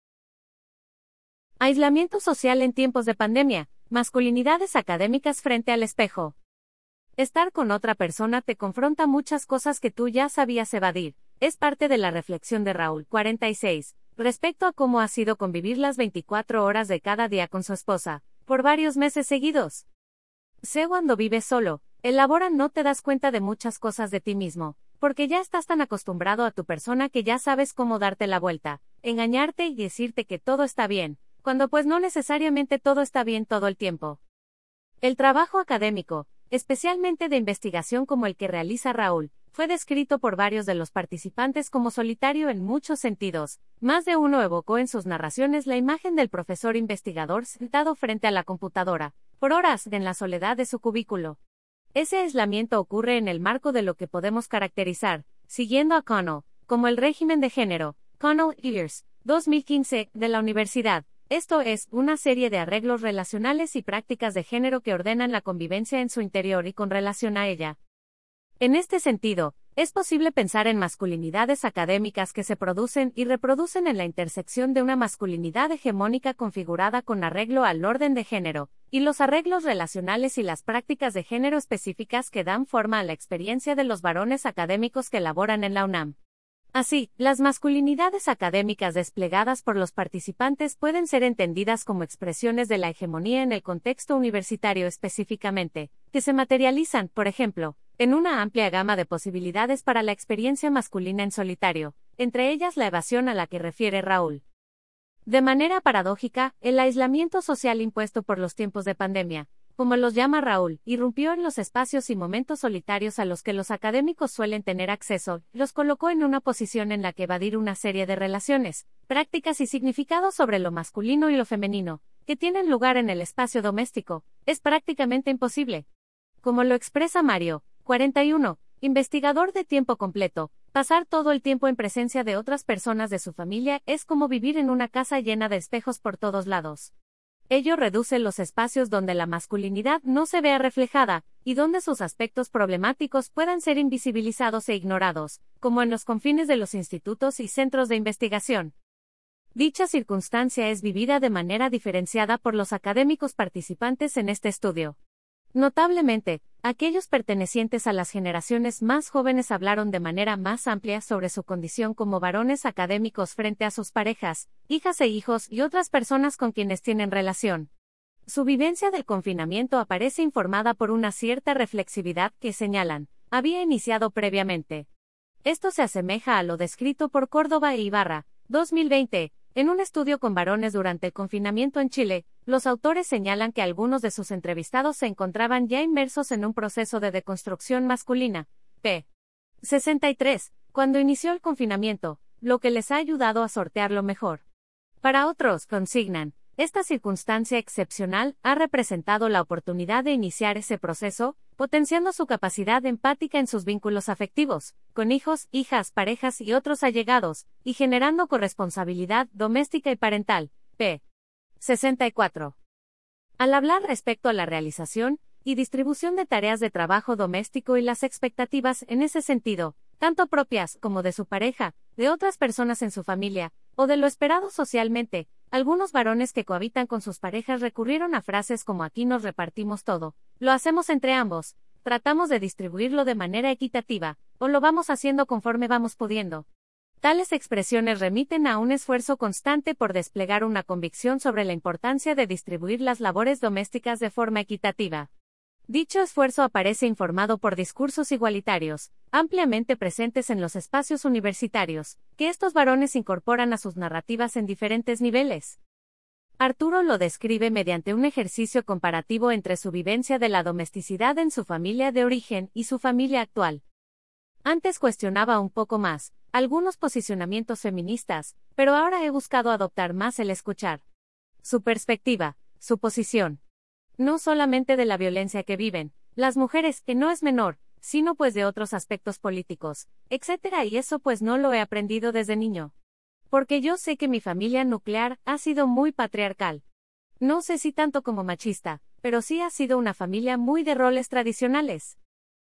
A: Aislamiento social en tiempos de pandemia, masculinidades académicas frente al espejo. Estar con otra persona te confronta muchas cosas que tú ya sabías evadir. Es parte de la reflexión de Raúl, 46, respecto a cómo ha sido convivir las 24 horas de cada día con su esposa, por varios meses seguidos. Sé cuando vives solo, elabora no te das cuenta de muchas cosas de ti mismo, porque ya estás tan acostumbrado a tu persona que ya sabes cómo darte la vuelta, engañarte y decirte que todo está bien, cuando pues no necesariamente todo está bien todo el tiempo. El trabajo académico, especialmente de investigación como el que realiza Raúl, fue descrito por varios de los participantes como solitario en muchos sentidos. Más de uno evocó en sus narraciones la imagen del profesor investigador sentado frente a la computadora, por horas, en la soledad de su cubículo. Ese aislamiento ocurre en el marco de lo que podemos caracterizar, siguiendo a Connell, como el régimen de género, Connell Ears, 2015, de la universidad. Esto es, una serie de arreglos relacionales y prácticas de género que ordenan la convivencia en su interior y con relación a ella. En este sentido, es posible pensar en masculinidades académicas que se producen y reproducen en la intersección de una masculinidad hegemónica configurada con arreglo al orden de género, y los arreglos relacionales y las prácticas de género específicas que dan forma a la experiencia de los varones académicos que laboran en la UNAM. Así, las masculinidades académicas desplegadas por los participantes pueden ser entendidas como expresiones de la hegemonía en el contexto universitario específicamente, que se materializan, por ejemplo, en una amplia gama de posibilidades para la experiencia masculina en solitario, entre ellas la evasión a la que refiere Raúl. De manera paradójica, el aislamiento social impuesto por los tiempos de pandemia, como los llama Raúl, irrumpió en los espacios y momentos solitarios a los que los académicos suelen tener acceso, los colocó en una posición en la que evadir una serie de relaciones, prácticas y significados sobre lo masculino y lo femenino, que tienen lugar en el espacio doméstico, es prácticamente imposible. Como lo expresa Mario, 41, investigador de tiempo completo, pasar todo el tiempo en presencia de otras personas de su familia es como vivir en una casa llena de espejos por todos lados. Ello reduce los espacios donde la masculinidad no se vea reflejada, y donde sus aspectos problemáticos puedan ser invisibilizados e ignorados, como en los confines de los institutos y centros de investigación. Dicha circunstancia es vivida de manera diferenciada por los académicos participantes en este estudio. Notablemente, aquellos pertenecientes a las generaciones más jóvenes hablaron de manera más amplia sobre su condición como varones académicos frente a sus parejas, hijas e hijos y otras personas con quienes tienen relación. Su vivencia del confinamiento aparece informada por una cierta reflexividad que señalan, había iniciado previamente. Esto se asemeja a lo descrito por Córdoba e Ibarra, 2020, en un estudio con varones durante el confinamiento en Chile. Los autores señalan que algunos de sus entrevistados se encontraban ya inmersos en un proceso de deconstrucción masculina, p. 63, cuando inició el confinamiento, lo que les ha ayudado a sortearlo mejor. Para otros, consignan, esta circunstancia excepcional ha representado la oportunidad de iniciar ese proceso, potenciando su capacidad empática en sus vínculos afectivos, con hijos, hijas, parejas y otros allegados, y generando corresponsabilidad doméstica y parental, p. 64. Al hablar respecto a la realización y distribución de tareas de trabajo doméstico y las expectativas en ese sentido, tanto propias como de su pareja, de otras personas en su familia, o de lo esperado socialmente, algunos varones que cohabitan con sus parejas recurrieron a frases como aquí nos repartimos todo, lo hacemos entre ambos, tratamos de distribuirlo de manera equitativa, o lo vamos haciendo conforme vamos pudiendo. Tales expresiones remiten a un esfuerzo constante por desplegar una convicción sobre la importancia de distribuir las labores domésticas de forma equitativa. Dicho esfuerzo aparece informado por discursos igualitarios, ampliamente presentes en los espacios universitarios, que estos varones incorporan a sus narrativas en diferentes niveles. Arturo lo describe mediante un ejercicio comparativo entre su vivencia de la domesticidad en su familia de origen y su familia actual. Antes cuestionaba un poco más algunos posicionamientos feministas, pero ahora he buscado adoptar más el escuchar su perspectiva, su posición. No solamente de la violencia que viven las mujeres, que no es menor, sino pues de otros aspectos políticos, etc. Y eso pues no lo he aprendido desde niño. Porque yo sé que mi familia nuclear ha sido muy patriarcal. No sé si tanto como machista, pero sí ha sido una familia muy de roles tradicionales.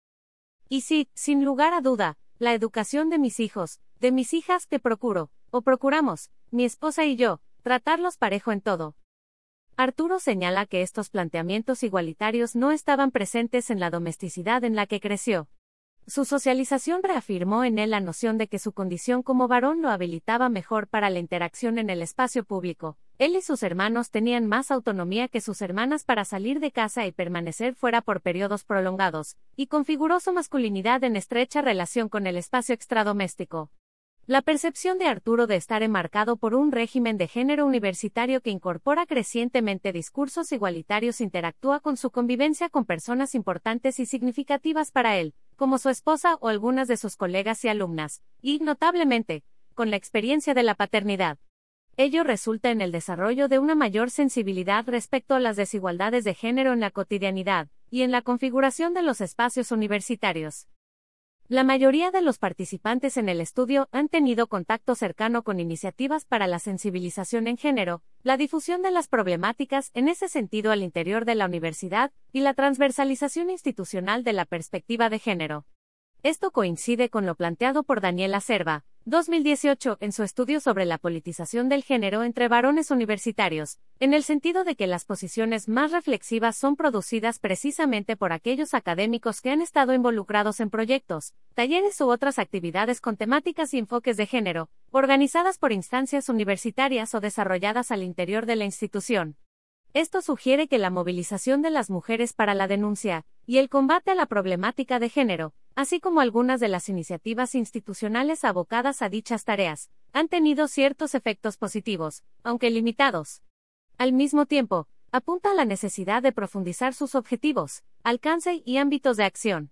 A: Y sí, sin lugar a duda, la educación de mis hijos, de mis hijas que procuro, o procuramos, mi esposa y yo, tratarlos parejo en todo. Arturo señala que estos planteamientos igualitarios no estaban presentes en la domesticidad en la que creció. Su socialización reafirmó en él la noción de que su condición como varón lo habilitaba mejor para la interacción en el espacio público. Él y sus hermanos tenían más autonomía que sus hermanas para salir de casa y permanecer fuera por periodos prolongados, y configuró su masculinidad en estrecha relación con el espacio extradoméstico. La percepción de Arturo de estar enmarcado por un régimen de género universitario que incorpora crecientemente discursos igualitarios interactúa con su convivencia con personas importantes y significativas para él, como su esposa o algunas de sus colegas y alumnas, y, notablemente, con la experiencia de la paternidad. Ello resulta en el desarrollo de una mayor sensibilidad respecto a las desigualdades de género en la cotidianidad y en la configuración de los espacios universitarios. La mayoría de los participantes en el estudio han tenido contacto cercano con iniciativas para la sensibilización en género, la difusión de las problemáticas en ese sentido al interior de la universidad y la transversalización institucional de la perspectiva de género. Esto coincide con lo planteado por Daniela Cerva, 2018, en su estudio sobre la politización del género entre varones universitarios, en el sentido de que las posiciones más reflexivas son producidas precisamente por aquellos académicos que han estado involucrados en proyectos, talleres u otras actividades con temáticas y enfoques de género, organizadas por instancias universitarias o desarrolladas al interior de la institución. Esto sugiere que la movilización de las mujeres para la denuncia y el combate a la problemática de género, así como algunas de las iniciativas institucionales abocadas a dichas tareas, han tenido ciertos efectos positivos, aunque limitados. Al mismo tiempo, apunta a la necesidad de profundizar sus objetivos, alcance y ámbitos de acción.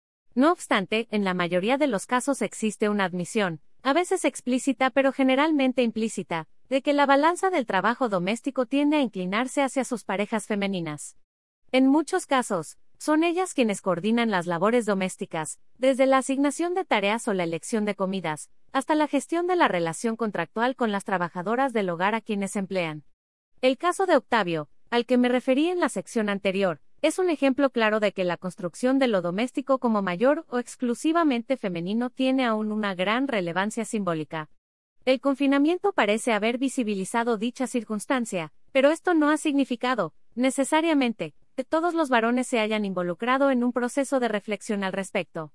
A: No obstante, en la mayoría de los casos existe una admisión, a veces explícita pero generalmente implícita, de que la balanza del trabajo doméstico tiende a inclinarse hacia sus parejas femeninas. En muchos casos, son ellas quienes coordinan las labores domésticas, desde la asignación de tareas o la elección de comidas, hasta la gestión de la relación contractual con las trabajadoras del hogar a quienes emplean. El caso de Octavio, al que me referí en la sección anterior, es un ejemplo claro de que la construcción de lo doméstico como mayor o exclusivamente femenino tiene aún una gran relevancia simbólica. El confinamiento parece haber visibilizado dicha circunstancia, pero esto no ha significado, necesariamente, que todos los varones se hayan involucrado en un proceso de reflexión al respecto.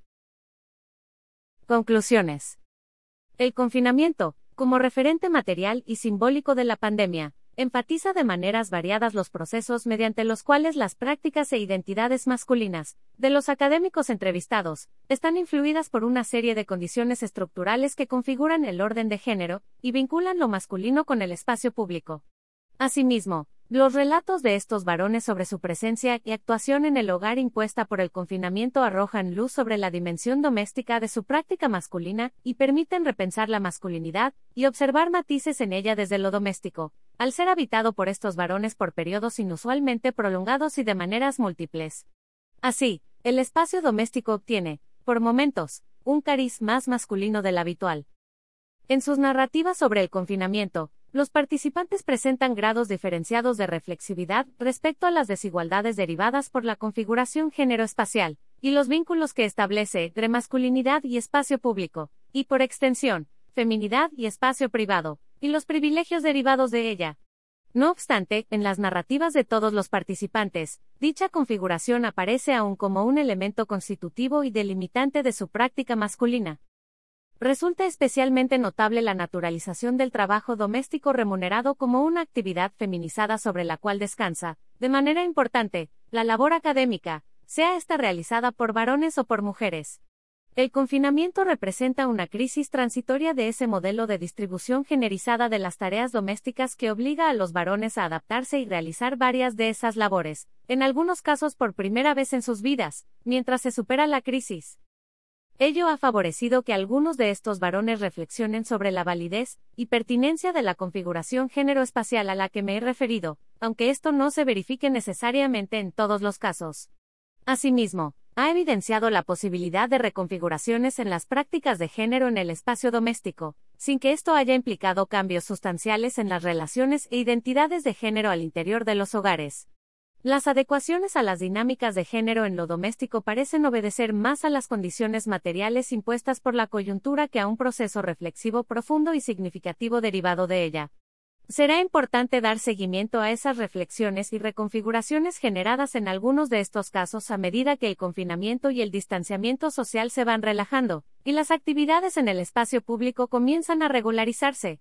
A: Conclusiones. El confinamiento, como referente material y simbólico de la pandemia, enfatiza de maneras variadas los procesos mediante los cuales las prácticas e identidades masculinas, de los académicos entrevistados, están influidas por una serie de condiciones estructurales que configuran el orden de género y vinculan lo masculino con el espacio público. Asimismo, los relatos de estos varones sobre su presencia y actuación en el hogar impuesta por el confinamiento arrojan luz sobre la dimensión doméstica de su práctica masculina y permiten repensar la masculinidad y observar matices en ella desde lo doméstico, al ser habitado por estos varones por periodos inusualmente prolongados y de maneras múltiples. Así, el espacio doméstico obtiene, por momentos, un cariz más masculino del habitual. En sus narrativas sobre el confinamiento, los participantes presentan grados diferenciados de reflexividad respecto a las desigualdades derivadas por la configuración género-espacial, y los vínculos que establece entre masculinidad y espacio público, y por extensión, feminidad y espacio privado, y los privilegios derivados de ella. No obstante, en las narrativas de todos los participantes, dicha configuración aparece aún como un elemento constitutivo y delimitante de su práctica masculina. Resulta especialmente notable la naturalización del trabajo doméstico remunerado como una actividad feminizada sobre la cual descansa, de manera importante, la labor académica, sea esta realizada por varones o por mujeres. El confinamiento representa una crisis transitoria de ese modelo de distribución generalizada de las tareas domésticas que obliga a los varones a adaptarse y realizar varias de esas labores, en algunos casos por primera vez en sus vidas, mientras se supera la crisis. Ello ha favorecido que algunos de estos varones reflexionen sobre la validez y pertinencia de la configuración género-espacial a la que me he referido, aunque esto no se verifique necesariamente en todos los casos. Asimismo, ha evidenciado la posibilidad de reconfiguraciones en las prácticas de género en el espacio doméstico, sin que esto haya implicado cambios sustanciales en las relaciones e identidades de género al interior de los hogares. Las adecuaciones a las dinámicas de género en lo doméstico parecen obedecer más a las condiciones materiales impuestas por la coyuntura que a un proceso reflexivo profundo y significativo derivado de ella. Será importante dar seguimiento a esas reflexiones y reconfiguraciones generadas en algunos de estos casos a medida que el confinamiento y el distanciamiento social se van relajando, y las actividades en el espacio público comienzan a regularizarse.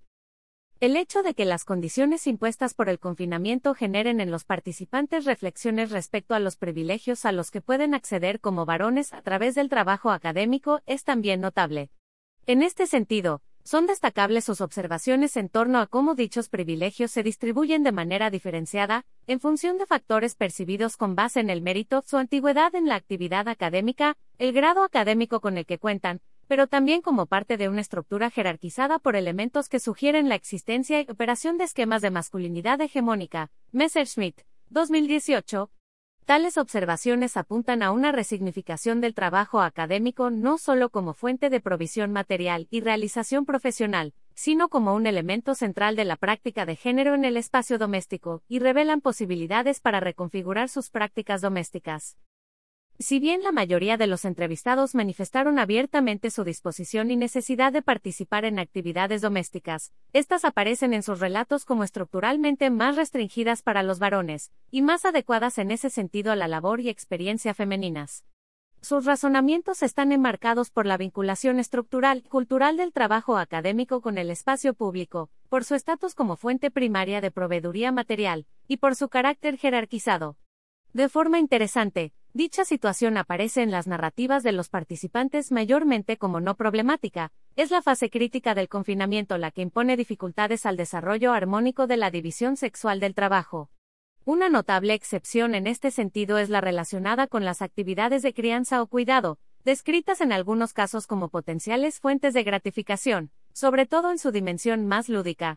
A: El hecho de que las condiciones impuestas por el confinamiento generen en los participantes reflexiones respecto a los privilegios a los que pueden acceder como varones a través del trabajo académico es también notable. En este sentido, Son destacables sus observaciones en torno a cómo dichos privilegios se distribuyen de manera diferenciada, en función de factores percibidos con base en el mérito, su antigüedad en la actividad académica, el grado académico con el que cuentan, pero también como parte de una estructura jerarquizada por elementos que sugieren la existencia y operación de esquemas de masculinidad hegemónica. Messerschmitt, 2018. Tales observaciones apuntan a una resignificación del trabajo académico no solo como fuente de provisión material y realización profesional, sino como un elemento central de la práctica de género en el espacio doméstico, y revelan posibilidades para reconfigurar sus prácticas domésticas. Si bien la mayoría de los entrevistados manifestaron abiertamente su disposición y necesidad de participar en actividades domésticas, estas aparecen en sus relatos como estructuralmente más restringidas para los varones, y más adecuadas en ese sentido a la labor y experiencia femeninas. Sus razonamientos están enmarcados por la vinculación estructural y cultural del trabajo académico con el espacio público, por su estatus como fuente primaria de proveeduría material, y por su carácter jerarquizado. De forma interesante, dicha situación aparece en las narrativas de los participantes mayormente como no problemática. Es la fase crítica del confinamiento la que impone dificultades al desarrollo armónico de la división sexual del trabajo. Una notable excepción en este sentido es la relacionada con las actividades de crianza o cuidado, descritas en algunos casos como potenciales fuentes de gratificación, sobre todo en su dimensión más lúdica.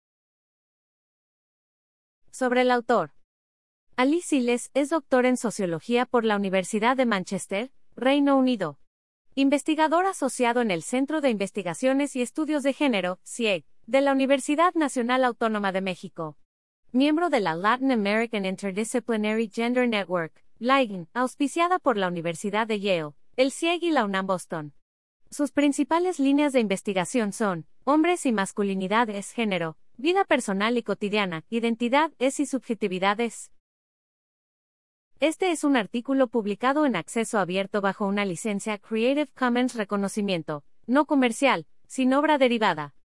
A: Sobre el autor. Ali Siles es doctor en Sociología por la Universidad de Manchester, Reino Unido. Investigador asociado en el Centro de Investigaciones y Estudios de Género, CIEG, de la Universidad Nacional Autónoma de México. Miembro de la Latin American Interdisciplinary Gender Network, LIGN, auspiciada por la Universidad de Yale, el CIEG y la UNAM Boston. Sus principales líneas de investigación son hombres y masculinidades, género, vida personal y cotidiana, identidad, y subjetividades. Este es un artículo publicado en acceso abierto bajo una licencia Creative Commons reconocimiento, no comercial, sin obra derivada.